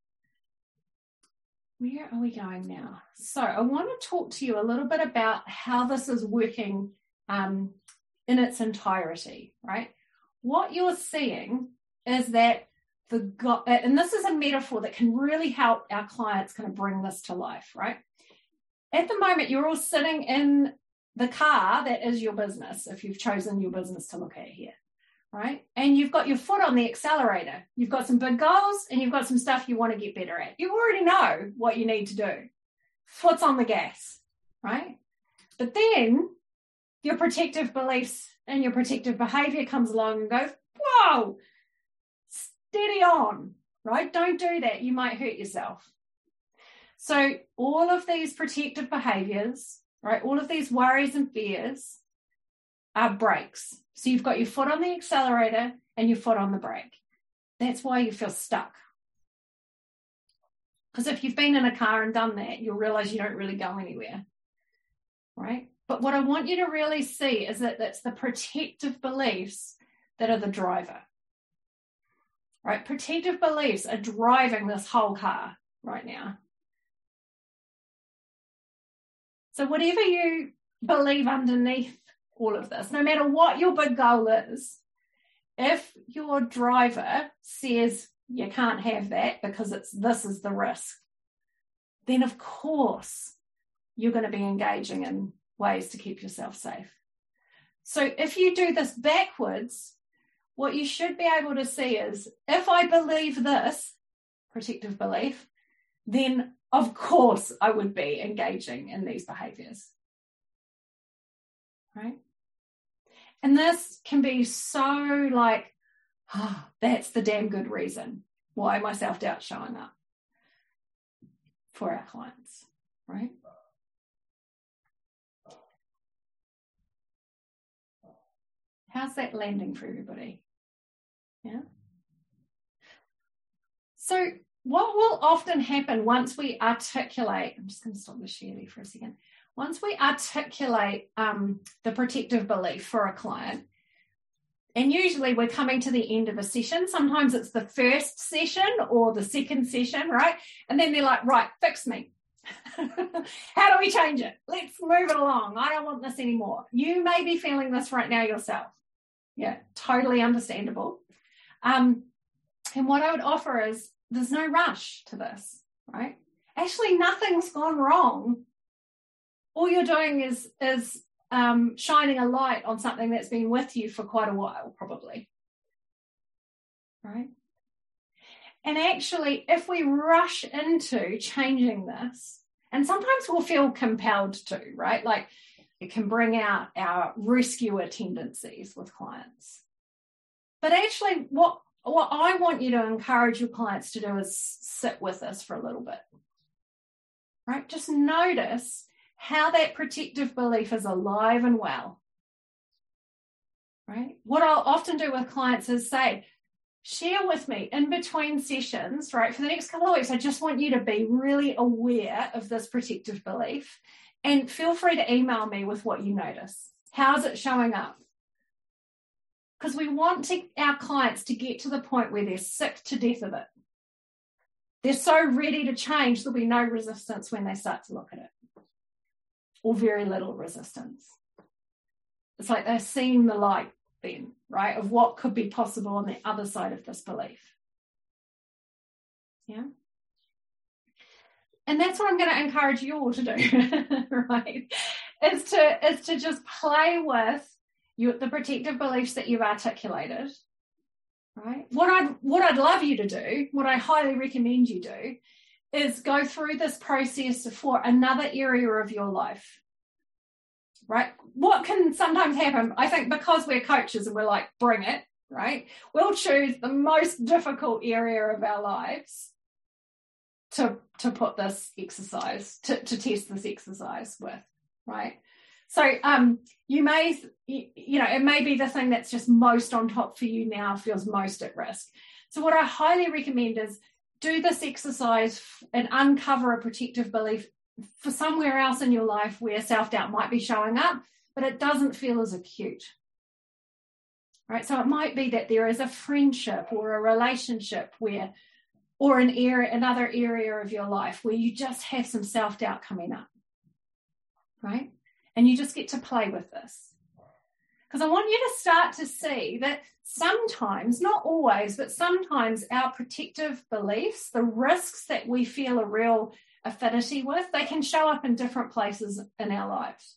where are we going now? So I want to talk to you a little bit about how this is working um, in its entirety, right? What you're seeing is that the go- and this is a metaphor that can really help our clients kind of bring this to life, right? At the moment, you're all sitting in the car that is your business, if you've chosen your business to look at here, right? And you've got your foot on the accelerator. You've got some big goals and you've got some stuff you want to get better at. You already know what you need to do. Foot's on the gas, right? But then your protective beliefs and your protective behavior comes along and goes, whoa, steady on, right? Don't do that. You might hurt yourself. So all of these protective behaviors, right, all of these worries and fears are brakes. So you've got your foot on the accelerator and your foot on the brake. That's why you feel stuck. Because if you've been in a car and done that, you'll realize you don't really go anywhere, right? But what I want you to really see is that it's the protective beliefs that are the driver, right? Protective beliefs are driving this whole car right now. So whatever you believe underneath all of this, no matter what your big goal is, if your driver says you can't have that because it's this is the risk, then of course you're going to be engaging in ways to keep yourself safe. So if you do this backwards, what you should be able to see is, if I believe this protective belief, then of course I would be engaging in these behaviors, right? And this can be so like, oh, that's the damn good reason why my self-doubt's showing up for our clients, right? How's that landing for everybody? Yeah. So what will often happen once we articulate, I'm just going to stop the share there for a second. Once we articulate um, the protective belief for a client, and usually we're coming to the end of a session. Sometimes it's the first session or the second session, right? And then they're like, right, fix me. How do we change it? Let's move it along. I don't want this anymore. You may be feeling this right now yourself. Yeah, totally understandable. Um, and what I would offer is there's no rush to this, right? Actually, nothing's gone wrong. All you're doing is, is um, shining a light on something that's been with you for quite a while, probably, right? And actually, if we rush into changing this, and sometimes we'll feel compelled to, right? Like it can bring out our rescuer tendencies with clients. But actually, what, what I want you to encourage your clients to do is sit with this for a little bit, right? Just notice how that protective belief is alive and well, right? What I'll often do with clients is say, share with me in between sessions, right? For the next couple of weeks, I just want you to be really aware of this protective belief, and feel free to email me with what you notice. How's it showing up? Because we want to, our clients to get to the point where they're sick to death of it. They're so ready to change, there'll be no resistance when they start to look at it, or very little resistance. It's like they're seeing the light then, right, of what could be possible on the other side of this belief. Yeah. And that's what I'm going to encourage you all to do, right, is to, is to just play with your, the protective beliefs that you've articulated, right? What I'd, what I'd love you to do, what I highly recommend you do, is go through this process for another area of your life. Right? What can sometimes happen, I think, because we're coaches and we're like, bring it, right? We'll choose the most difficult area of our lives to, to put this exercise, to, to test this exercise with, right? So um, you may, you know, it may be the thing that's just most on top for you now, feels most at risk. So what I highly recommend is do this exercise and uncover a protective belief for somewhere else in your life where self-doubt might be showing up, but it doesn't feel as acute. Right? So it might be that there is a friendship or a relationship where, or an area, another area of your life where you just have some self-doubt coming up. Right? And you just get to play with this. Because I want you to start to see that sometimes, not always, but sometimes our protective beliefs, the risks that we feel a real affinity with, they can show up in different places in our lives.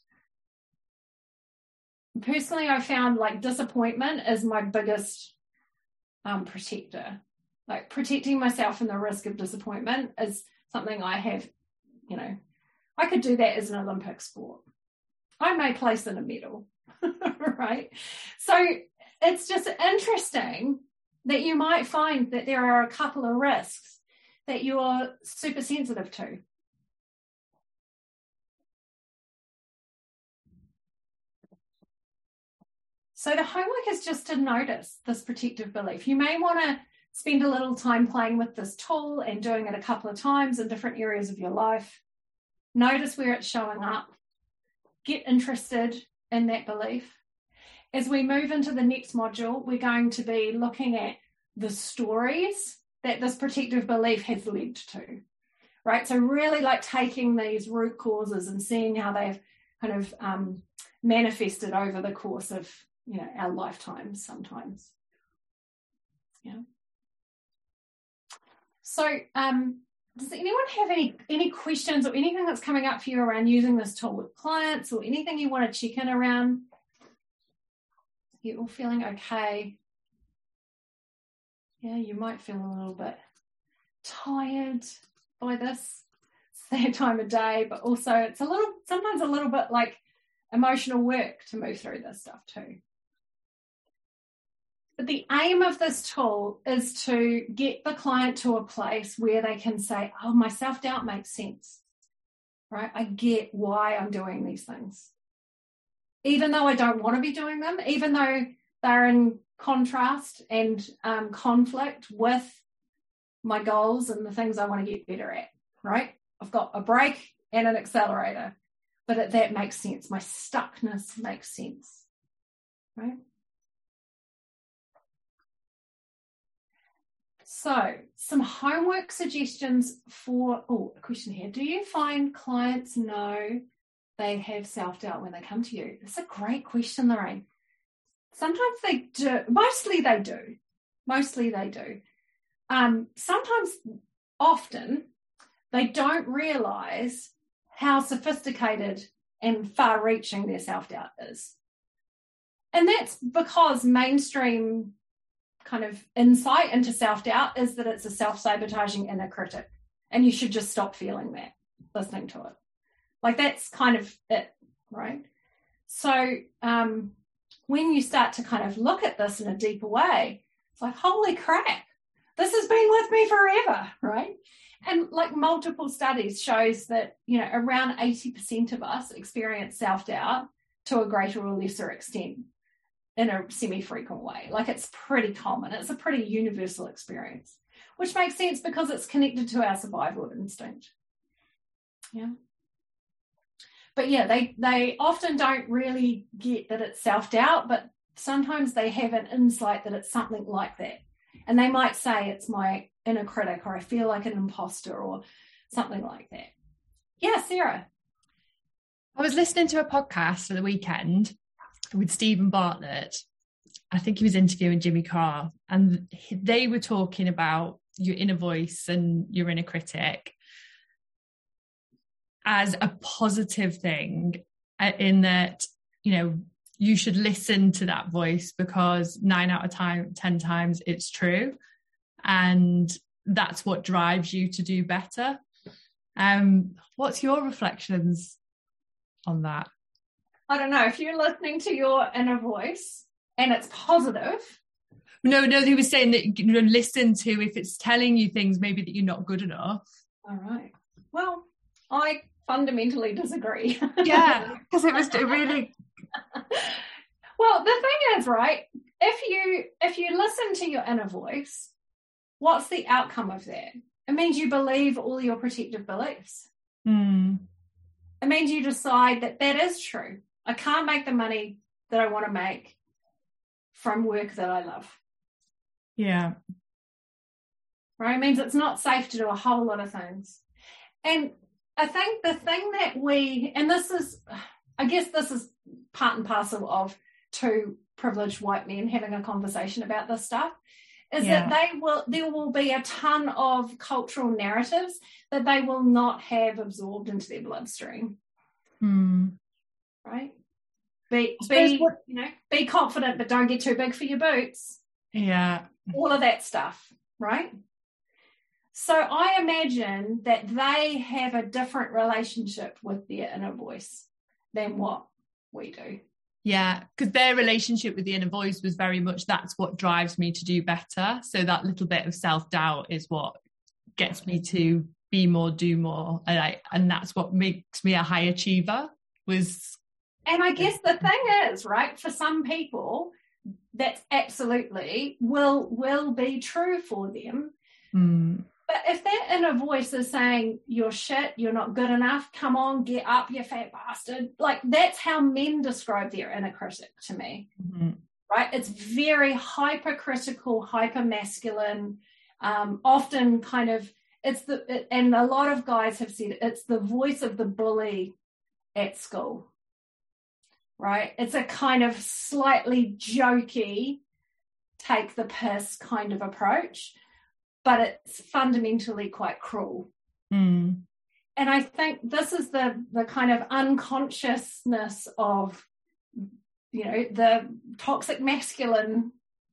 Personally, I found like disappointment is my biggest um, protector. Like protecting myself from the risk of disappointment is something I have, you know, I could do that as an Olympic sport. I may place in a medal, right? So it's just interesting that you might find that there are a couple of risks that you're super sensitive to. So the homework is just to notice this protective belief. You may want to spend a little time playing with this tool and doing it a couple of times in different areas of your life. Notice where it's showing up. Get interested in that belief. As we move into the next module, we're going to be looking at the stories that this protective belief has led to, right? So really like taking these root causes and seeing how they've kind of um, manifested over the course of, you know, our lifetimes sometimes. Yeah. So um, does anyone have any, any questions or anything that's coming up for you around using this tool with clients, or anything you want to check in around? You're all feeling okay? Yeah, you might feel a little bit tired by this. It's that time of day, but also it's a little, sometimes a little bit like emotional work to move through this stuff too. But the aim of this tool is to get the client to a place where they can say, oh, my self-doubt makes sense, right? I get why I'm doing these things. Even though I don't want to be doing them, even though they're in contrast and um, conflict with my goals and the things I want to get better at, right? I've got a brake and an accelerator, but it, that makes sense. My stuckness makes sense, right? So some homework suggestions for, oh, a question here. Do you find clients know they have self-doubt when they come to you? That's a great question, Lorraine. Sometimes they do. Mostly they do. Mostly they do. Um, sometimes, often, they don't realise how sophisticated and far-reaching their self-doubt is. And that's because mainstream kind of insight into self-doubt is that it's a self-sabotaging inner critic, and you should just stop feeling that, listening to it. Like, that's kind of it, right? So um, when you start to kind of look at this in a deeper way, it's like, holy crap, this has been with me forever, right? And like multiple studies shows that, you know, around eighty percent of us experience self-doubt to a greater or lesser extent in a semi-frequent way. Like, it's pretty common. It's a pretty universal experience, which makes sense because it's connected to our survival instinct. Yeah. But yeah, they, they often don't really get that it's self-doubt, but sometimes they have an insight that it's something like that. And they might say it's my inner critic, or I feel like an imposter, or something like that. Yeah, Sarah. I was listening to a podcast at the weekend with Stephen Bartlett. I think he was interviewing Jimmy Carr, and they were talking about your inner voice and your inner critic as a positive thing, in that, you know, you should listen to that voice because nine out of time, ten times it's true. And that's what drives you to do better. Um, what's your reflections on that? I don't know. If you're listening to your inner voice and it's positive. No, no, he was saying that, you know, listen to, if it's telling you things maybe that you're not good enough. All right. Well, I fundamentally disagree. Yeah, because it was really... Well, the thing is, right, if you if you listen to your inner voice, what's the outcome of that? It means you believe all your protective beliefs. Mm. It means you decide that that is true. I can't make the money that I want to make from work that I love. Yeah. Right? It means it's not safe to do a whole lot of things. And I think the thing that we, and this is, I guess this is part and parcel of two privileged white men having a conversation about this stuff, is yeah. that they will, there will be a ton of cultural narratives that they will not have absorbed into their bloodstream. Mm. Right? Be, be, what, you know, be confident, but don't get too big for your boots. Yeah. All of that stuff, right? So I imagine that they have a different relationship with their inner voice than what we do. Yeah, because their relationship with the inner voice was very much, that's what drives me to do better. So that little bit of self-doubt is what gets me to be more, do more. And, I, and that's what makes me a high achiever. Was, and I guess the thing is, right, for some people, that's absolutely will will be true for them. Mm. But if that inner voice is saying, you're shit, you're not good enough, come on, get up, you fat bastard. Like, that's how men describe their inner critic to me, mm-hmm. right? It's very hypercritical, hyper-masculine, um, often kind of, it's the, it, and a lot of guys have said it's the voice of the bully at school, right? It's a kind of slightly jokey, take the piss kind of approach, but it's fundamentally quite cruel. Mm. And I think this is the the kind of unconsciousness of, you know, the toxic masculine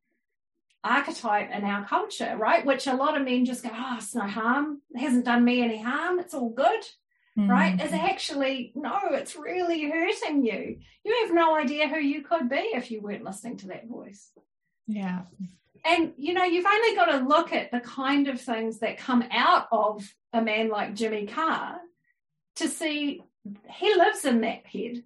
archetype in our culture, right? Which a lot of men just go, oh, it's no harm. It hasn't done me any harm. It's all good, mm. right? It's actually, no, it's really hurting you. You have no idea who you could be if you weren't listening to that voice. Yeah. And, you know, you've only got to look at the kind of things that come out of a man like Jimmy Carr to see he lives in that head,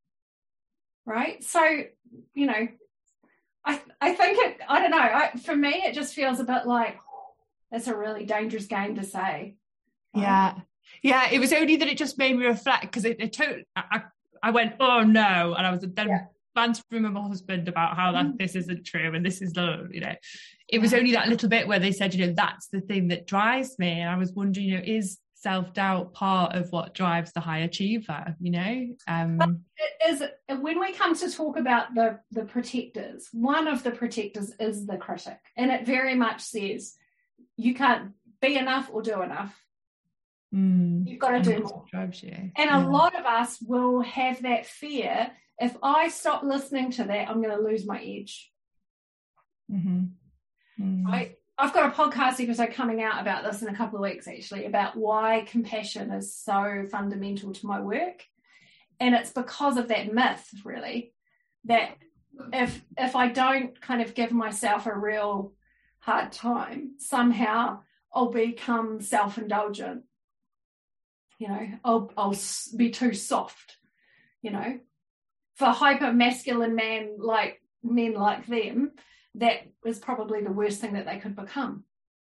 right? So, you know, I I think, it, I don't know, I, for me, it just feels a bit like, oh, that's a really dangerous game to say. Yeah. Yeah, it was only that it just made me reflect, because it, it totally, I, I went, oh no, and I was then yeah. bantering with my husband about how that mm. this isn't true and this is the, you know, it was only that little bit where they said, you know, that's the thing that drives me. And I was wondering, you know, is self-doubt part of what drives the high achiever, you know? Um, but it is, when we come to talk about the, the protectors, one of the protectors is the critic. And it very much says, you can't be enough or do enough. Mm, You've got to do more. Drives you. And yeah. a lot of us will have that fear. If I stop listening to that, I'm going to lose my edge. Mm-hmm. Mm. Right? I've got a podcast episode coming out about this in a couple of weeks, actually, about why compassion is so fundamental to my work. And it's because of that myth, really, that if if I don't kind of give myself a real hard time, somehow I'll become self-indulgent. You know, I'll, I'll be too soft, you know. For hyper-masculine men like men like them, that is probably the worst thing that they could become,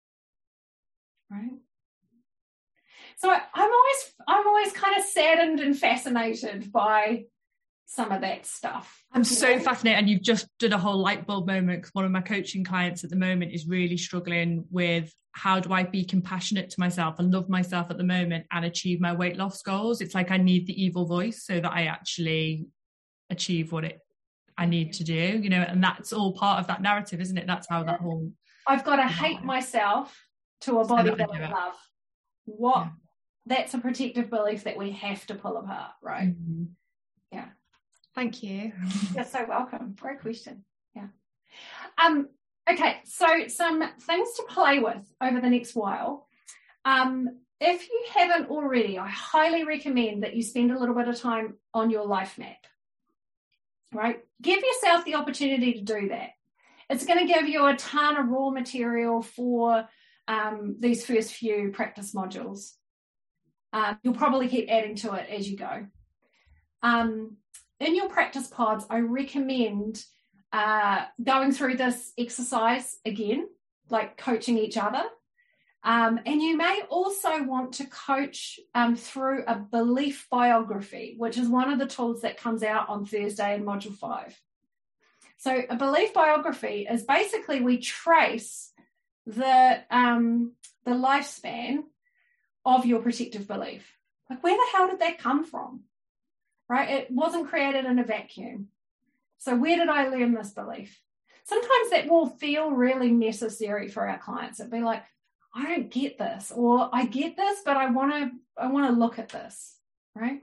right? So I'm always, I'm always kind of saddened and fascinated by some of that stuff. I'm so know? fascinated, and you've just done a whole light bulb moment, because one of my coaching clients at the moment is really struggling with how do I be compassionate to myself and love myself at the moment and achieve my weight loss goals. It's like I need the evil voice so that I actually achieve what it I need to do, you know, and that's all part of that narrative, isn't it? That's how that whole I've got to hate myself to a body so that, that I love. What yeah. That's a protective belief that we have to pull apart, right? Mm-hmm. Yeah. Thank you. You're so welcome. Great question. Yeah. Um, okay, so some things to play with over the next while. Um, if you haven't already, I highly recommend that you spend a little bit of time on your life map. Right? Give yourself the opportunity to do that. It's going to give you a ton of raw material for um, these first few practice modules. Um, you'll probably keep adding to it as you go. Um, in your practice pods, I recommend uh, going through this exercise again, like coaching each other. Um, and you may also want to coach um, through a belief biography, which is one of the tools that comes out on Thursday in Module five. So a belief biography is basically we trace the, um, the lifespan of your protective belief. Like, where the hell did that come from? Right? It wasn't created in a vacuum. So where did I learn this belief? Sometimes that will feel really necessary for our clients. It'd be like, I don't get this, or I get this, but I want to I want to look at this, right?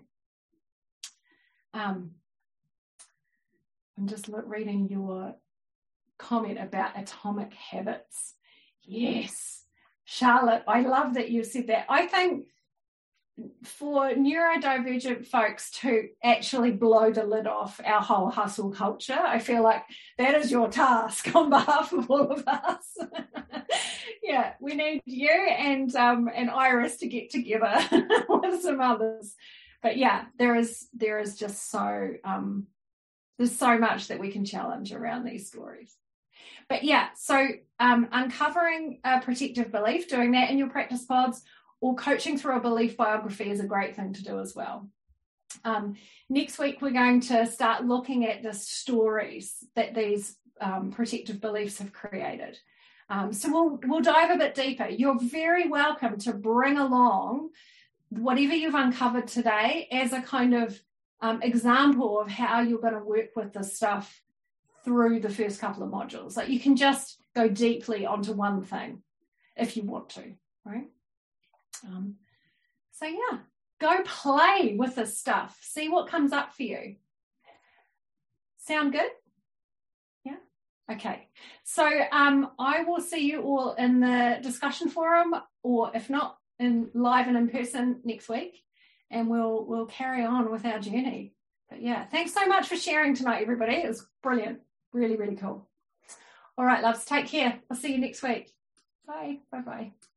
Um, I'm just reading your comment about atomic habits. Yes, Charlotte, I love that you said that. I think for neurodivergent folks to actually blow the lid off our whole hustle culture, I feel like that is your task on behalf of all of us. Yeah, we need you and um, and Iris to get together with some others. But yeah, there is there is just so um, there's so much that we can challenge around these stories. But yeah, so um, uncovering a protective belief, doing that in your practice pods, or coaching through a belief biography is a great thing to do as well. Um, next week, we're going to start looking at the stories that these um, protective beliefs have created. Um, so we'll we'll dive a bit deeper. You're very welcome to bring along whatever you've uncovered today as a kind of um, example of how you're going to work with this stuff through the first couple of modules. Like, you can just go deeply onto one thing if you want to, right? Um, so yeah, go play with this stuff. See what comes up for you. Sound good? Yeah? Okay. So um, I will see you all in the discussion forum, or if not, in live and in person next week, and we'll we'll carry on with our journey. But yeah, thanks so much for sharing tonight, everybody. It was brilliant. Really, really cool. All right, loves, take care. I'll see you next week. Bye. Bye-bye.